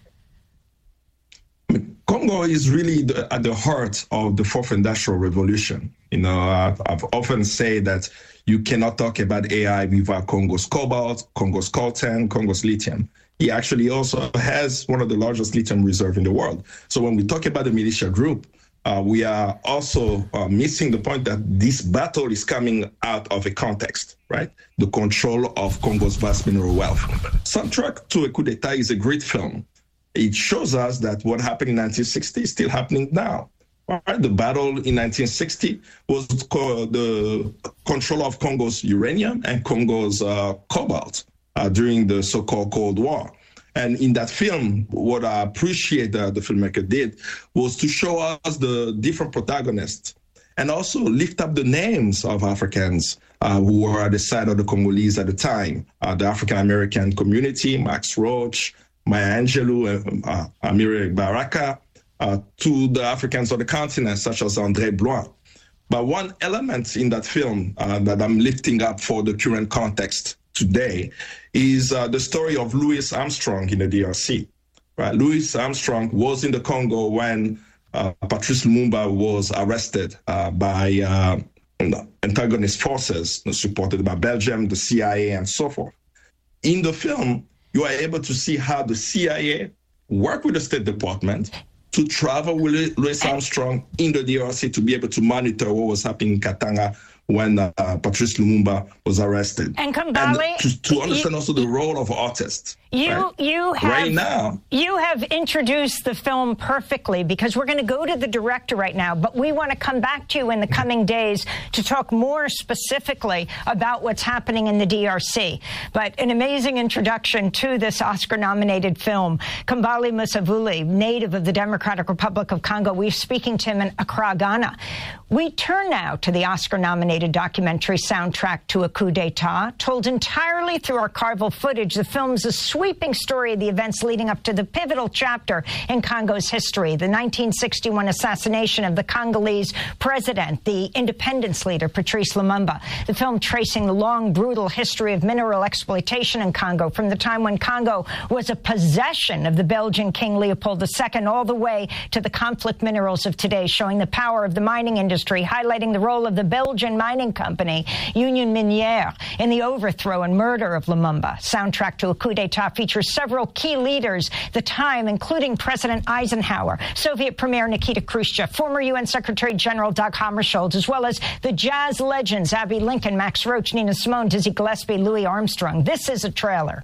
Congo is really the, at the heart of the fourth industrial revolution. You know, I've, I've often said that you cannot talk about A I without Congo's cobalt, Congo's coltan, Congo's lithium. He actually also has one of the largest lithium reserves in the world. So when we talk about the militia group, uh, we are also uh, missing the point that this battle is coming out of a context, right? The control of Congo's vast mineral wealth. Soundtrack to a Coup d'etat is a great film. It shows us that what happened in nineteen sixty is still happening now. Right? The battle in nineteen sixty was called the control of Congo's uranium and Congo's uh, cobalt uh, during the so-called Cold War. And in that film, what I appreciate that the filmmaker did was to show us the different protagonists and also lift up the names of Africans uh, who were at the side of the Congolese at the time. Uh, the African-American community, Max Roach, Maya Angelou, uh, Amiri Baraka, uh, to the Africans of the continent, such as André Blois. But one element in that film uh, that I'm lifting up for the current context today is uh, the story of Louis Armstrong in the D R C. Right? Louis Armstrong was in the Congo when uh, Patrice Lumumba was arrested uh, by uh, antagonist forces supported by Belgium, the C I A, and so forth. In the film, you are able to see how the C I A worked with the State Department to travel with Louis Armstrong in the D R C to be able to monitor what was happening in Katanga when uh, Patrice Lumumba was arrested. And Kambale, and to, to understand you, also the role of artists. You right? you have right now. You have introduced the film perfectly, because we're going to go to the director right now, but we want to come back to you in the coming days to talk more specifically about what's happening in the D R C. But an amazing introduction to this Oscar-nominated film. Kambale Musavuli, native of the Democratic Republic of Congo, we're speaking to him in Accra, Ghana. We turn now to the Oscar-nominated documentary Soundtrack to a Coup d'etat, told entirely through archival footage. The film's a sweeping story of the events leading up to the pivotal chapter in Congo's history, the nineteen sixty-one assassination of the Congolese president, the independence leader, Patrice Lumumba. The film tracing the long, brutal history of mineral exploitation in Congo from the time when Congo was a possession of the Belgian King Leopold the Second all the way to the conflict minerals of today, showing the power of the mining industry, highlighting the role of the Belgian mining company, Union Minière, in the overthrow and murder of Lumumba. Soundtrack to a Coup d'etat features several key leaders at the time, including President Eisenhower, Soviet Premier Nikita Khrushchev, former U N Secretary General Dag Hammarskjöld, as well as the jazz legends Abbey Lincoln, Max Roach, Nina Simone, Dizzy Gillespie, Louis Armstrong. This is a trailer.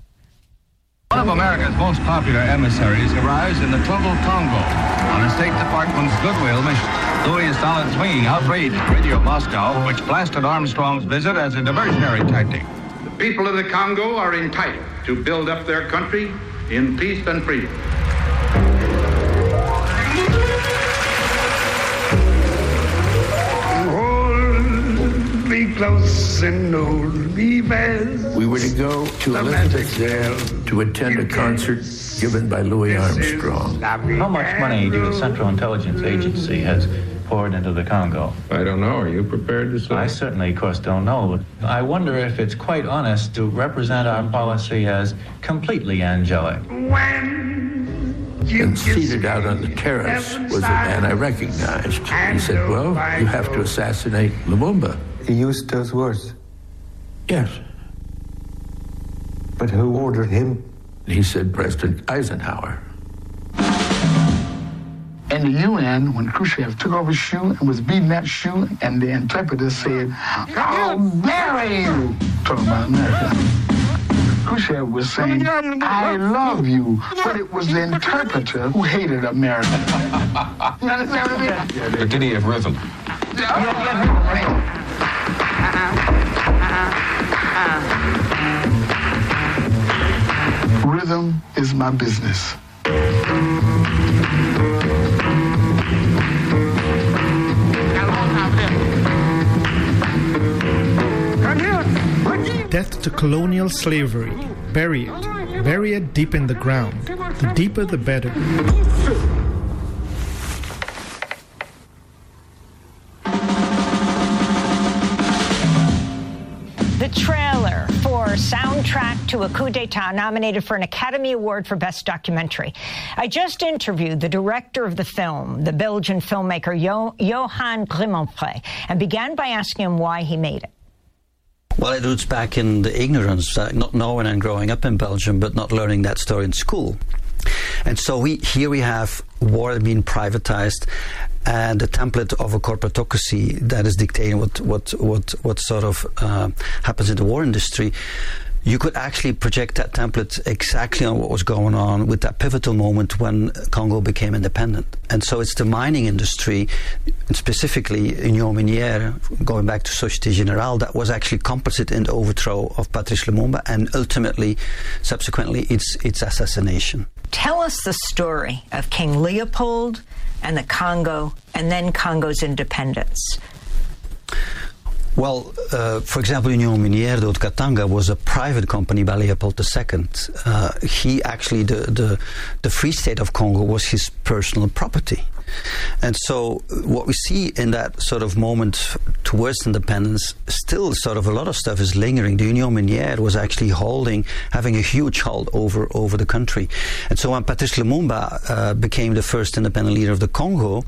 One of America's most popular emissaries arrives in the troubled Congo on a State Department's goodwill mission. Louis started swinging outraged Radio Moscow, which blasted Armstrong's visit as a diversionary tactic. The people of the Congo are entitled to build up their country in peace and freedom. Holy close and hold me fast. We were to go to Elizabethtown to attend a concert given by Louis Armstrong. How much money do the Central Intelligence Agency has poured into the Congo? I don't know. Are you prepared to say? I certainly, of course, don't know. But I wonder if it's quite honest to represent our policy as completely angelic. And seated out on the terrace was a man I recognized. He said, well, you have to assassinate Lumumba. He used those words? Yes. But who ordered him? He said President Eisenhower. In the U N, when Khrushchev took off his shoe and was beating that shoe, and the interpreter said, "How dare you!" Talking about America. Khrushchev was saying, "I love you," but it was the interpreter who hated America. You understand what I mean? But did he have rhythm? Rhythm is my business. Death to colonial slavery. Bury it. Bury it deep in the ground. The deeper, the better. The trailer for Soundtrack to a Coup d'etat, nominated for an Academy Award for Best Documentary. I just interviewed the director of the film, the Belgian filmmaker jo- Johan Grimonpré, and began by asking him why he made it. Well, it roots back in the ignorance, uh, not knowing and growing up in Belgium, but not learning that story in school. And so we here we have war being privatized, and the template of a corporatocracy that is dictating what what what what sort of uh, happens in the war industry. You could actually project that template exactly on what was going on with that pivotal moment when Congo became independent. And so it's the mining industry, and specifically Union Minière, going back to Société Générale, that was actually complicit in the overthrow of Patrice Lumumba and ultimately, subsequently, its its assassination. Tell us the story of King Leopold and the Congo, and then Congo's independence. Well, uh, for example, Union Minière de Haut-Katanga was a private company by Leopold the Second. Uh, he actually, the, the, the Free State of Congo was his personal property. And so what we see in that sort of moment towards independence, still sort of a lot of stuff is lingering. The Union Minière was actually holding, having a huge hold over, over the country. And so when Patrice Lumumba uh, became the first independent leader of the Congo,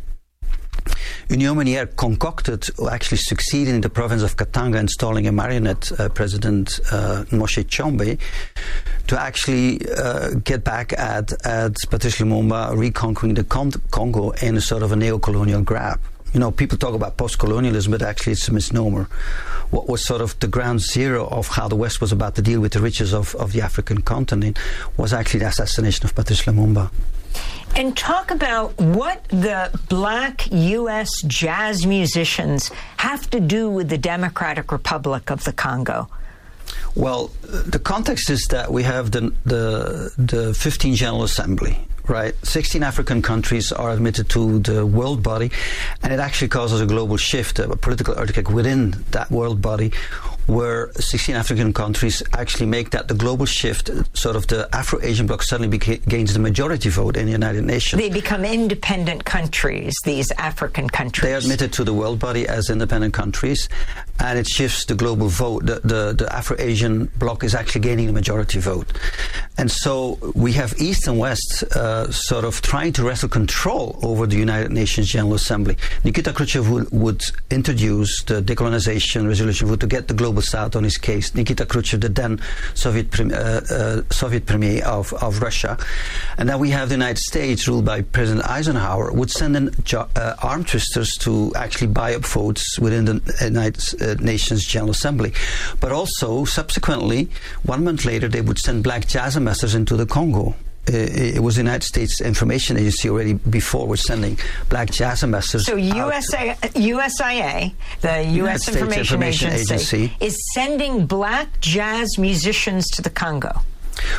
Union Minière concocted, or actually succeeded in the province of Katanga, installing a marionette uh, president, uh, Moshe Tshombe, to actually uh, get back at, at Patrice Lumumba reconquering the Con- Congo in a sort of a neo-colonial grab. You know, people talk about post-colonialism, but actually it's a misnomer. What was sort of the ground zero of how the West was about to deal with the riches of, of the African continent was actually the assassination of Patrice Lumumba. And talk about what the black U S jazz musicians have to do with the Democratic Republic of the Congo. Well, the context is that we have the the, the fifteenth General Assembly, right? sixteen African countries are admitted to the world body, and it actually causes a global shift, a political earthquake within that world body, where sixteen African countries actually make that the global shift, sort of the Afro-Asian bloc suddenly beca- gains the majority vote in the United Nations. They become independent countries, these African countries. They are admitted to the world body as independent countries, and it shifts the global vote. The, the, the Afro-Asian bloc is actually gaining the majority vote. And so we have East and West uh, sort of trying to wrestle control over the United Nations General Assembly. Nikita Khrushchev would, would introduce the decolonization resolution vote to get the global South on his case. Nikita Khrushchev, the then Soviet, prim, uh, uh, Soviet premier of, of Russia. And then we have the United States, ruled by President Eisenhower, would send in jo- uh, arm twisters to actually buy up votes within the United uh, Nations General Assembly. But also, subsequently, one month later, they would send black jazz ambassadors into the Congo. Uh, it was the United States Information Agency already before was sending black jazz ambassadors. So U S A, U S I A, the U S Information, Information Agency, Agency, is sending black jazz musicians to the Congo.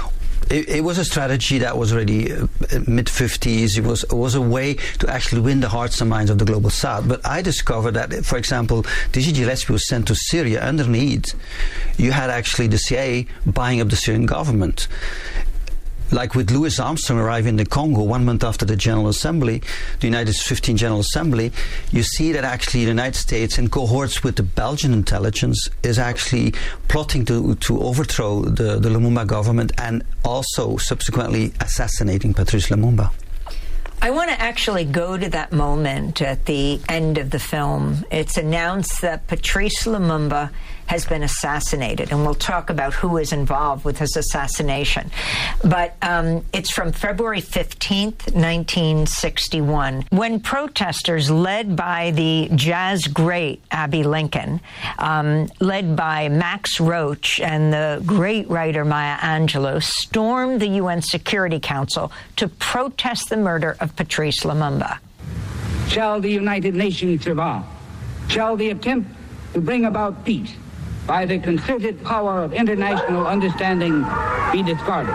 It, it was a strategy that was already uh, mid fifties. It was it was a way to actually win the hearts and minds of the global south. But I discovered that, for example, Dizzy Gillespie was sent to Syria underneath. You had actually the C I A buying up the Syrian government. Like with Louis Armstrong arriving in the Congo one month after the General Assembly, the United fifteenth General Assembly, you see that actually the United States, in cohorts with the Belgian intelligence, is actually plotting to, to overthrow the, the Lumumba government and also subsequently assassinating Patrice Lumumba. I want to actually go to that moment at the end of the film. It's announced that Patrice Lumumba has been assassinated, and we'll talk about who is involved with his assassination. But um, it's from February fifteenth, nineteen sixty-one, when protesters led by the jazz great Abbey Lincoln, um, led by Max Roach and the great writer Maya Angelou, stormed the U N Security Council to protest the murder of Patrice Lumumba. Shall the United Nations survive? Shall the attempt to bring about peace by the concerted power of international understanding be discarded?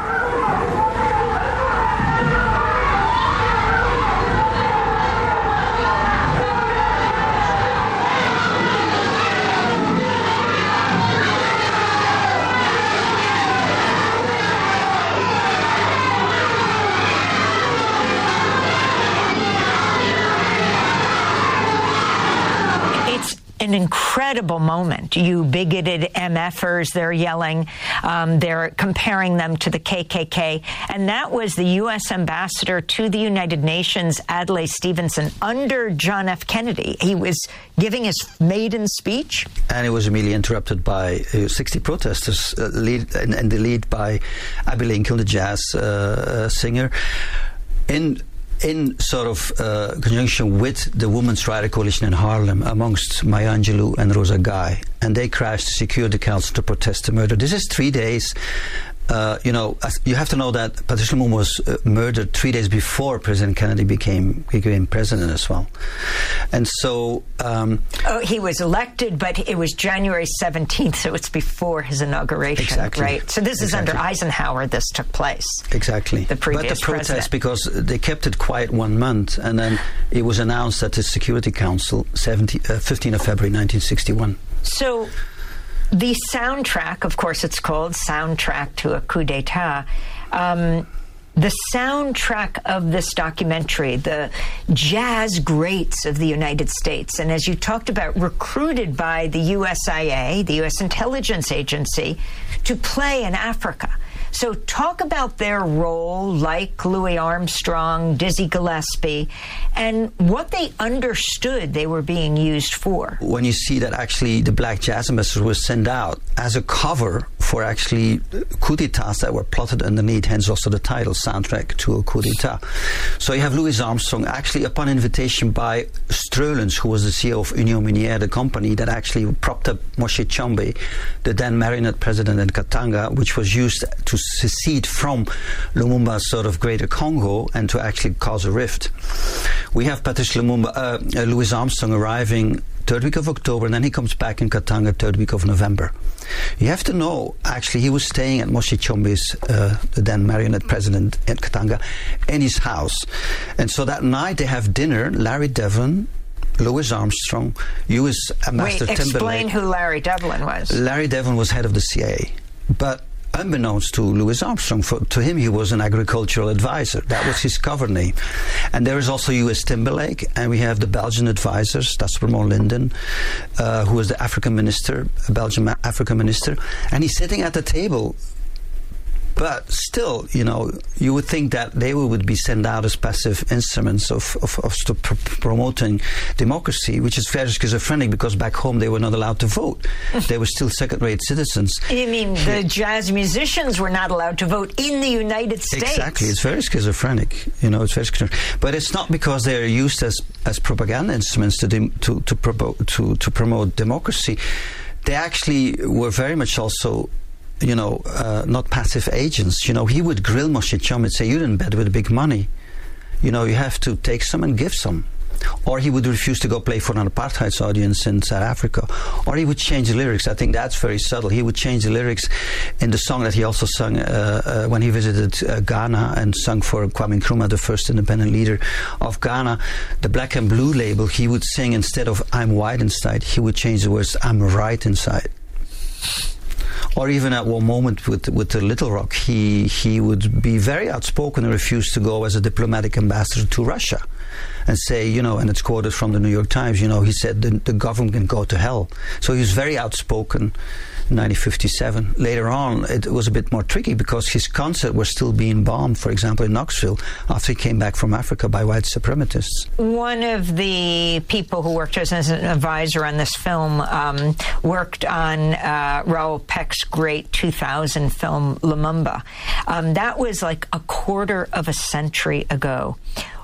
An incredible moment. You bigoted M F ers, they're yelling. Um, they're comparing them to the K K K. And that was the U S ambassador to the United Nations, Adlai Stevenson, under John F. Kennedy. He was giving his maiden speech. And it was immediately interrupted by uh, sixty protesters, uh, lead, and, and the lead by Abbey Lincoln, the jazz uh, uh, singer. In in sort of uh, conjunction with the Women's Rights Coalition in Harlem, amongst Maya Angelou and Rosa Guy. And they crashed the Security Council to protest the murder. This is three days. Uh, you know, you have to know that Patrice Lumumba was uh, murdered three days before President Kennedy became became president as well. And so... Um, oh, he was elected, but it was January seventeenth, so it's before his inauguration, exactly. right? So this is exactly. under Eisenhower this took place. Exactly. The previous But the protest, president. because they kept it quiet one month, and then it was announced at the Security Council, fifteenth of February nineteen sixty-one. So... the soundtrack, of course it's called Soundtrack to a Coup d'etat, um, the soundtrack of this documentary, the jazz greats of the United States, and as you talked about, recruited by the U S I A, the U S Intelligence Agency, to play in Africa. So talk about their role, like Louis Armstrong, Dizzy Gillespie, and what they understood they were being used for. When you see that actually the Black Jazz Ambassadors were sent out as a cover for actually coup d'etats that were plotted underneath, hence also the title, Soundtrack to a Coup d'etat. So you have Louis Armstrong, actually upon invitation by Streulens, who was the C E O of Union Minière, the company that actually propped up Moshe Tshombe, the then marionette president in Katanga, which was used to secede from Lumumba's sort of Greater Congo and to actually cause a rift. We have Patrice Lumumba, uh, uh, Louis Armstrong arriving third week of October, and then he comes back in Katanga third week of November. You have to know, actually, he was staying at Moshe Tshombe's, uh, the then marionette president in Katanga, in his house. And so that night they have dinner, Larry Devlin, Louis Armstrong, U S Ambassador Wait, Timberlake. explain who Larry Devlin was. Larry Devlin was head of the C I A. But unbeknownst to Louis Armstrong, for, to him he was an agricultural advisor. That was his cover name. And there is also U S Timberlake, and we have the Belgian advisors, that's Ramon Linden, uh, who was the African minister, a Belgian African minister, and he's sitting at the table. But still, you know, you would think that they would be sent out as passive instruments of, of, of pr promoting democracy, which is very schizophrenic because back home they were not allowed to vote. They were still second-rate citizens. You mean the jazz musicians were not allowed to vote in the United States? Exactly. It's very schizophrenic. You know, it's very schizophrenic. But it's not because they're used as, as propaganda instruments to, to, to, propo to, to promote democracy. They actually were very much also, you know, uh, not passive agents. You know, he would grill Moshe Tshombe and say, you're in bed with big money. You know, you have to take some and give some. Or he would refuse to go play for an apartheid audience in South Africa. Or he would change the lyrics. I think that's very subtle. He would change the lyrics in the song that he also sung uh, uh, when he visited uh, Ghana and sung for Kwame Nkrumah, the first independent leader of Ghana. The Black and Blue label, he would sing, instead of I'm white inside, he would change the words I'm right inside. Or even at one moment with with the Little Rock, he he would be very outspoken and refuse to go as a diplomatic ambassador to Russia, and say, you know, and it's quoted from the New York Times, you know, he said the, the government can go to hell. So he was very outspoken in nineteen fifty-seven. Later on, it was a bit more tricky because his concert was still being bombed, for example, in Knoxville, after he came back from Africa by white supremacists. One of the people who worked as an advisor on this film um, worked on uh, Raoul Peck's great two thousand film Lumumba. Um, that was like a quarter of a century ago.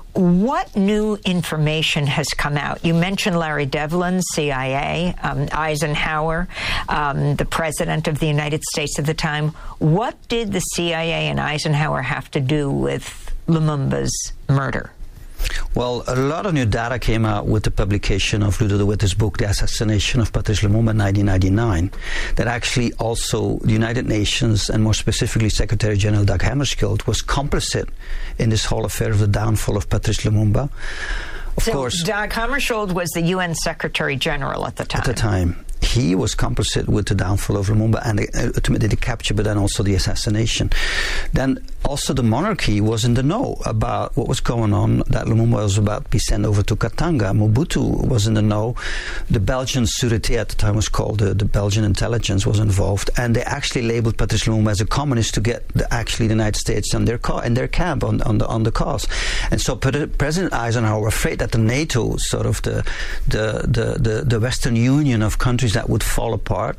What new information has come out? You mentioned Larry Devlin, C I A, um, Eisenhower, um, the president of the United States at the time. What did the C I A and Eisenhower have to do with Lumumba's murder? Well, a lot of new data came out with the publication of Ludo de Witte's book, The Assassination of Patrice Lumumba in nineteen ninety-nine, that actually also the United Nations, and more specifically Secretary General Dag Hammarskjöld, was complicit in this whole affair of the downfall of Patrice Lumumba. Of so course, Dag Hammarskjöld was the U N Secretary General at the time. At the time. He was complicit with the downfall of Lumumba and ultimately the capture, but then also the assassination. Then also the monarchy was in the know about what was going on, that Lumumba was about to be sent over to Katanga. Mobutu was in the know. The Belgian Sûreté at the time was called, the, the Belgian intelligence was involved, and they actually labeled Patrice Lumumba as a communist to get the, actually the United States on their, ca in their camp on, on, the, on the cause. And so President Eisenhower, afraid that the NATO, sort of the, the, the, the, the Western Union of countries that would fall apart,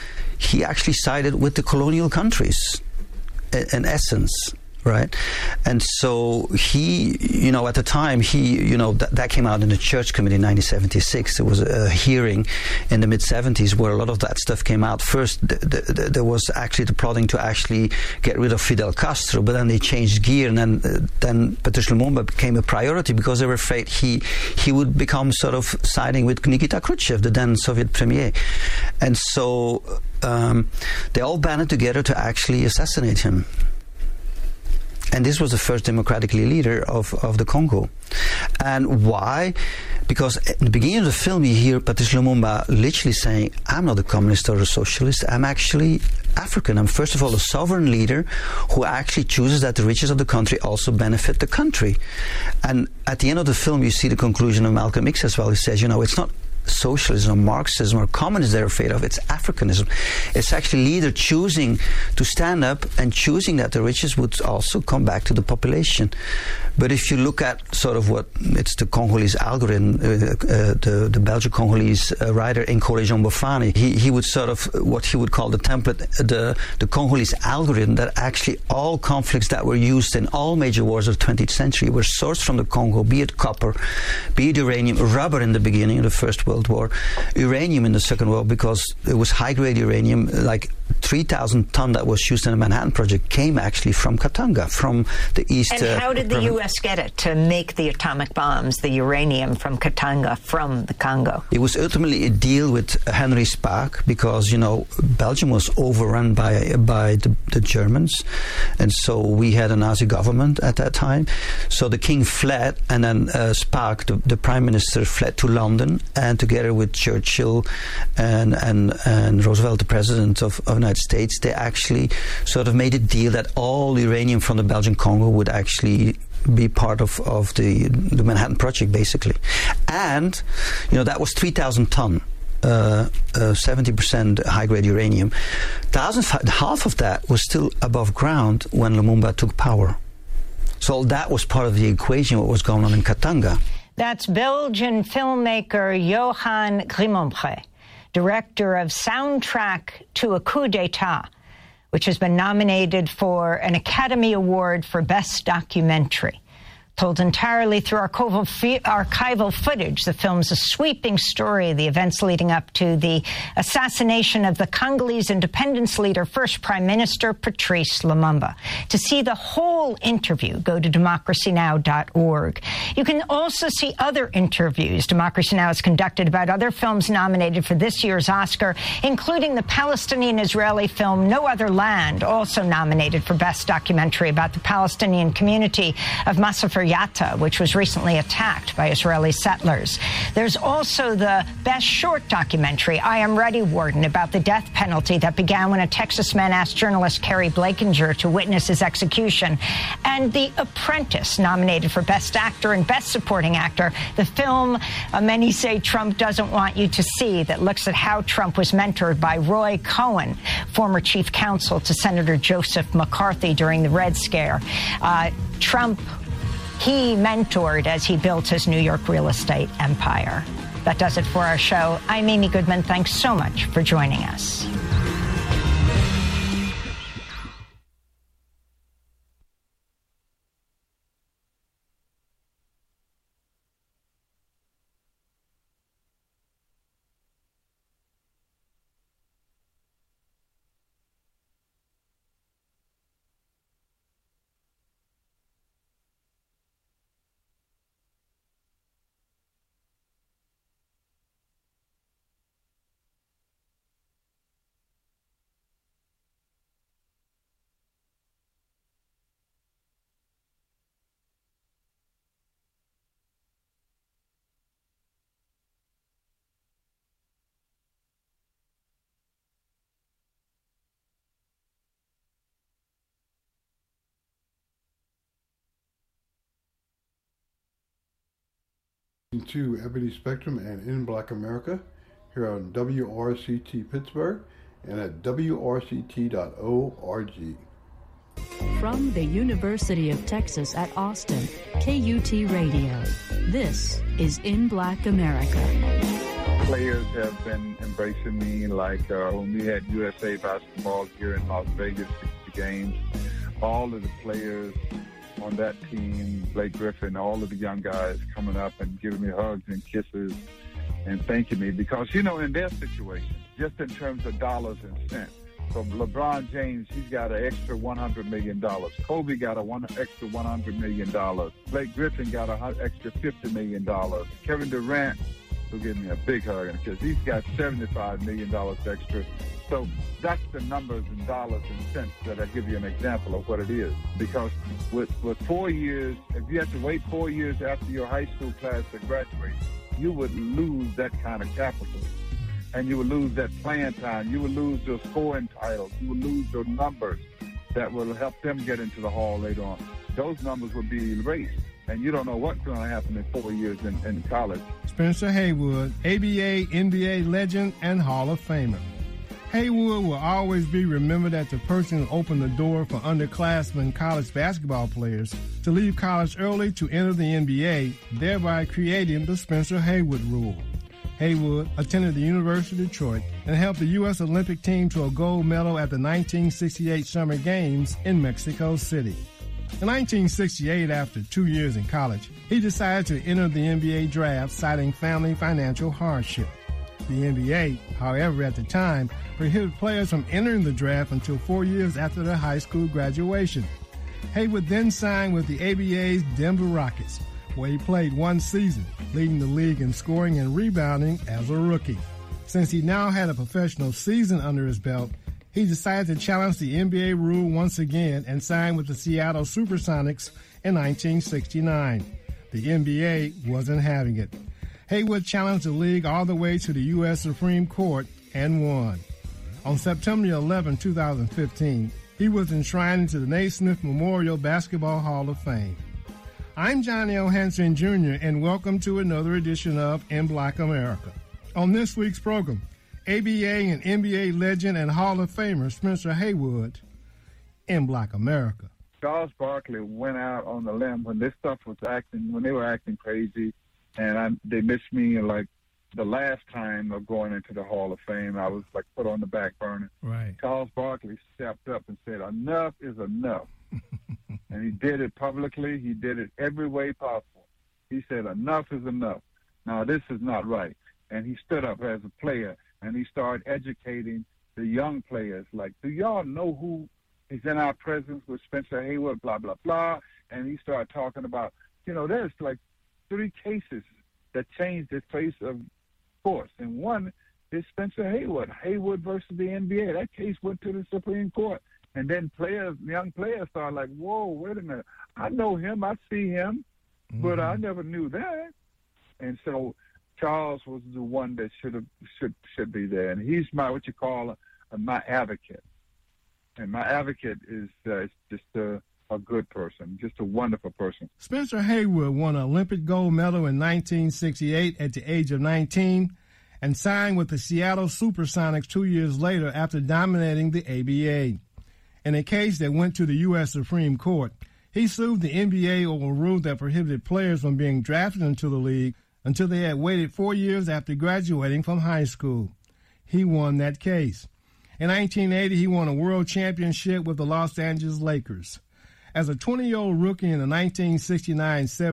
he actually sided with the colonial countries, in, in essence, right? And so he, you know, at the time, he, you know, th that came out in the Church Committee in nineteen seventy-six. There was a, a hearing in the mid seventies where a lot of that stuff came out. First, th th th there was actually the plotting to actually get rid of Fidel Castro, but then they changed gear, and then uh, then Patrice Lumumba became a priority because they were afraid he he would become sort of siding with Nikita Khrushchev, the then Soviet premier. And so um, they all banded together to actually assassinate him. And this was the first democratically leader of, of the Congo. And why? Because at the beginning of the film, you hear Patrice Lumumba literally saying, I'm not a communist or a socialist, I'm actually African. I'm first of all a sovereign leader who actually chooses that the riches of the country also benefit the country. And at the end of the film, you see the conclusion of Malcolm X as well. He says, you know, it's not socialism or Marxism or communism they're afraid of, it's Africanism. It's actually leader choosing to stand up and choosing that the riches would also come back to the population. But if you look at sort of what, it's the Congolese algorithm, uh, uh, the, the Belgian Congolese uh, writer Nkole Jean Bofani, he, he would sort of, what he would call the template, the, the Congolese algorithm, that actually all conflicts that were used in all major wars of the twentieth century were sourced from the Congo, be it copper, be it uranium, rubber in the beginning of the First World War, uranium in the Second World, because it was high-grade uranium, like three thousand ton that was used in the Manhattan Project came actually from Katanga, from the east. And how did the U S get it to make the atomic bombs, the uranium from Katanga, from the Congo? It was ultimately a deal with Henry Spaak, because, you know, Belgium was overrun by by the, the Germans, and so we had a Nazi government at that time. So the king fled, and then uh, Spaak, the, the prime minister, fled to London, and together with Churchill and and, and Roosevelt, the president of, of the United States, they actually sort of made a deal that all uranium from the Belgian Congo would actually be part of, of the, the Manhattan Project, basically. And, you know, that was three thousand ton, uh, uh, seventy percent high-grade uranium. Thousand, half of that was still above ground when Lumumba took power. So that was part of the equation, what was going on in Katanga. That's Belgian filmmaker Johan Grimonpré, director of Soundtrack to a Coup d'Etat, which has been nominated for an Academy Award for Best Documentary. Told entirely through archival footage, the film's a sweeping story of the events leading up to the assassination of the Congolese independence leader, first Prime Minister Patrice Lumumba. To see the whole interview, go to democracy now dot org. You can also see other interviews Democracy Now! Has conducted about other films nominated for this year's Oscar, including the Palestinian-Israeli film No Other Land, also nominated for Best Documentary about the Palestinian community of Masafer Yatta, which was recently attacked by Israeli settlers. There's also the Best Short Documentary, I Am Ready, Warden, about the death penalty that began when a Texas man asked journalist Kerry Blakinger to witness his execution. And The Apprentice, nominated for Best Actor and Best Supporting Actor, the film uh, many say Trump doesn't want you to see, that looks at how Trump was mentored by Roy Cohn, former chief counsel to Senator Joseph McCarthy during the Red Scare. Uh, Trump he mentored as he built his New York real estate empire. That does it for our show. I'm Amy Goodman. Thanks so much for joining us. To Ebony Spectrum and In Black America here on W R C T Pittsburgh and at W R C T dot org. From the University of Texas at Austin, K U T Radio, this is In Black America. Players have been embracing me, like uh, when we had U S A basketball here in Las Vegas, sixty games, all of the players on that team, Blake Griffin, all of the young guys coming up and giving me hugs and kisses and thanking me because, you know, in their situation, just in terms of dollars and cents, so LeBron James, he's got an extra one hundred million dollars. Kobe got a one extra one hundred million dollars. Blake Griffin got an extra fifty million dollars. Kevin Durant will give me a big hug because he's got seventy-five million dollars extra. So that's the numbers in dollars and cents that I give you an example of what it is. Because with, with four years, if you have to wait four years after your high school class to graduate, you would lose that kind of capital. And you would lose that playing time. You would lose your scoring titles. You would lose your numbers that will help them get into the hall later on. Those numbers will be erased. And you don't know what's going to happen in four years in, in college. Spencer Haywood, A B A, N B A legend, and Hall of Famer. Haywood will always be remembered as the person who opened the door for underclassmen college basketball players to leave college early to enter the N B A, thereby creating the Spencer Haywood rule. Haywood attended the University of Detroit and helped the U S Olympic team to a gold medal at the nineteen sixty-eight Summer Games in Mexico City. In nineteen sixty-eight, after two years in college, he decided to enter the N B A draft, citing family financial hardship. The N B A, however, at the time, prohibited players from entering the draft until four years after their high school graduation. Haywood then signed with the A B A's Denver Rockets, where he played one season, leading the league in scoring and rebounding as a rookie. Since he now had a professional season under his belt, he decided to challenge the N B A rule once again and signed with the Seattle Supersonics in nineteen sixty-nine. The N B A wasn't having it. Haywood challenged the league all the way to the U S Supreme Court and won. On September eleventh, two thousand fifteen, he was enshrined into the Naismith Memorial Basketball Hall of Fame. I'm Johnny O. Hansen, Junior, and welcome to another edition of In Black America. On this week's program, A B A and N B A legend and Hall of Famer Spencer Haywood in Black America. Charles Barkley went out on the limb when this stuff was acting, when they were acting crazy, and I, they missed me like the last time of going into the Hall of Fame. I was like put on the back burner. Right. Charles Barkley stepped up and said, enough is enough. And he did it publicly. He did it every way possible. He said, enough is enough. Now, this is not right. And he stood up as a player, and he started educating the young players. Like, do y'all know who is in our presence with Spencer Haywood, blah, blah, blah. And he started talking about, you know, there's like three cases that changed the face of sports. And one is Spencer Haywood, Haywood versus the N B A. That case went to the Supreme Court. And then players, young players started like, whoa, wait a minute. I know him. I see him. Mm-hmm. But I never knew that. And so Charles was the one that should have should should be there. And he's my, what you call, a, a, my advocate. And my advocate is uh, just a, a good person, just a wonderful person. Spencer Haywood won an Olympic gold medal in nineteen sixty-eight at the age of nineteen and signed with the Seattle Supersonics two years later after dominating the A B A. In a case that went to the U S Supreme Court, he sued the N B A over a rule that prohibited players from being drafted into the league until they had waited four years after graduating from high school. He won that case. In nineteen eighty, he won a world championship with the Los Angeles Lakers. As a twenty-year-old rookie in the nineteen sixty-nine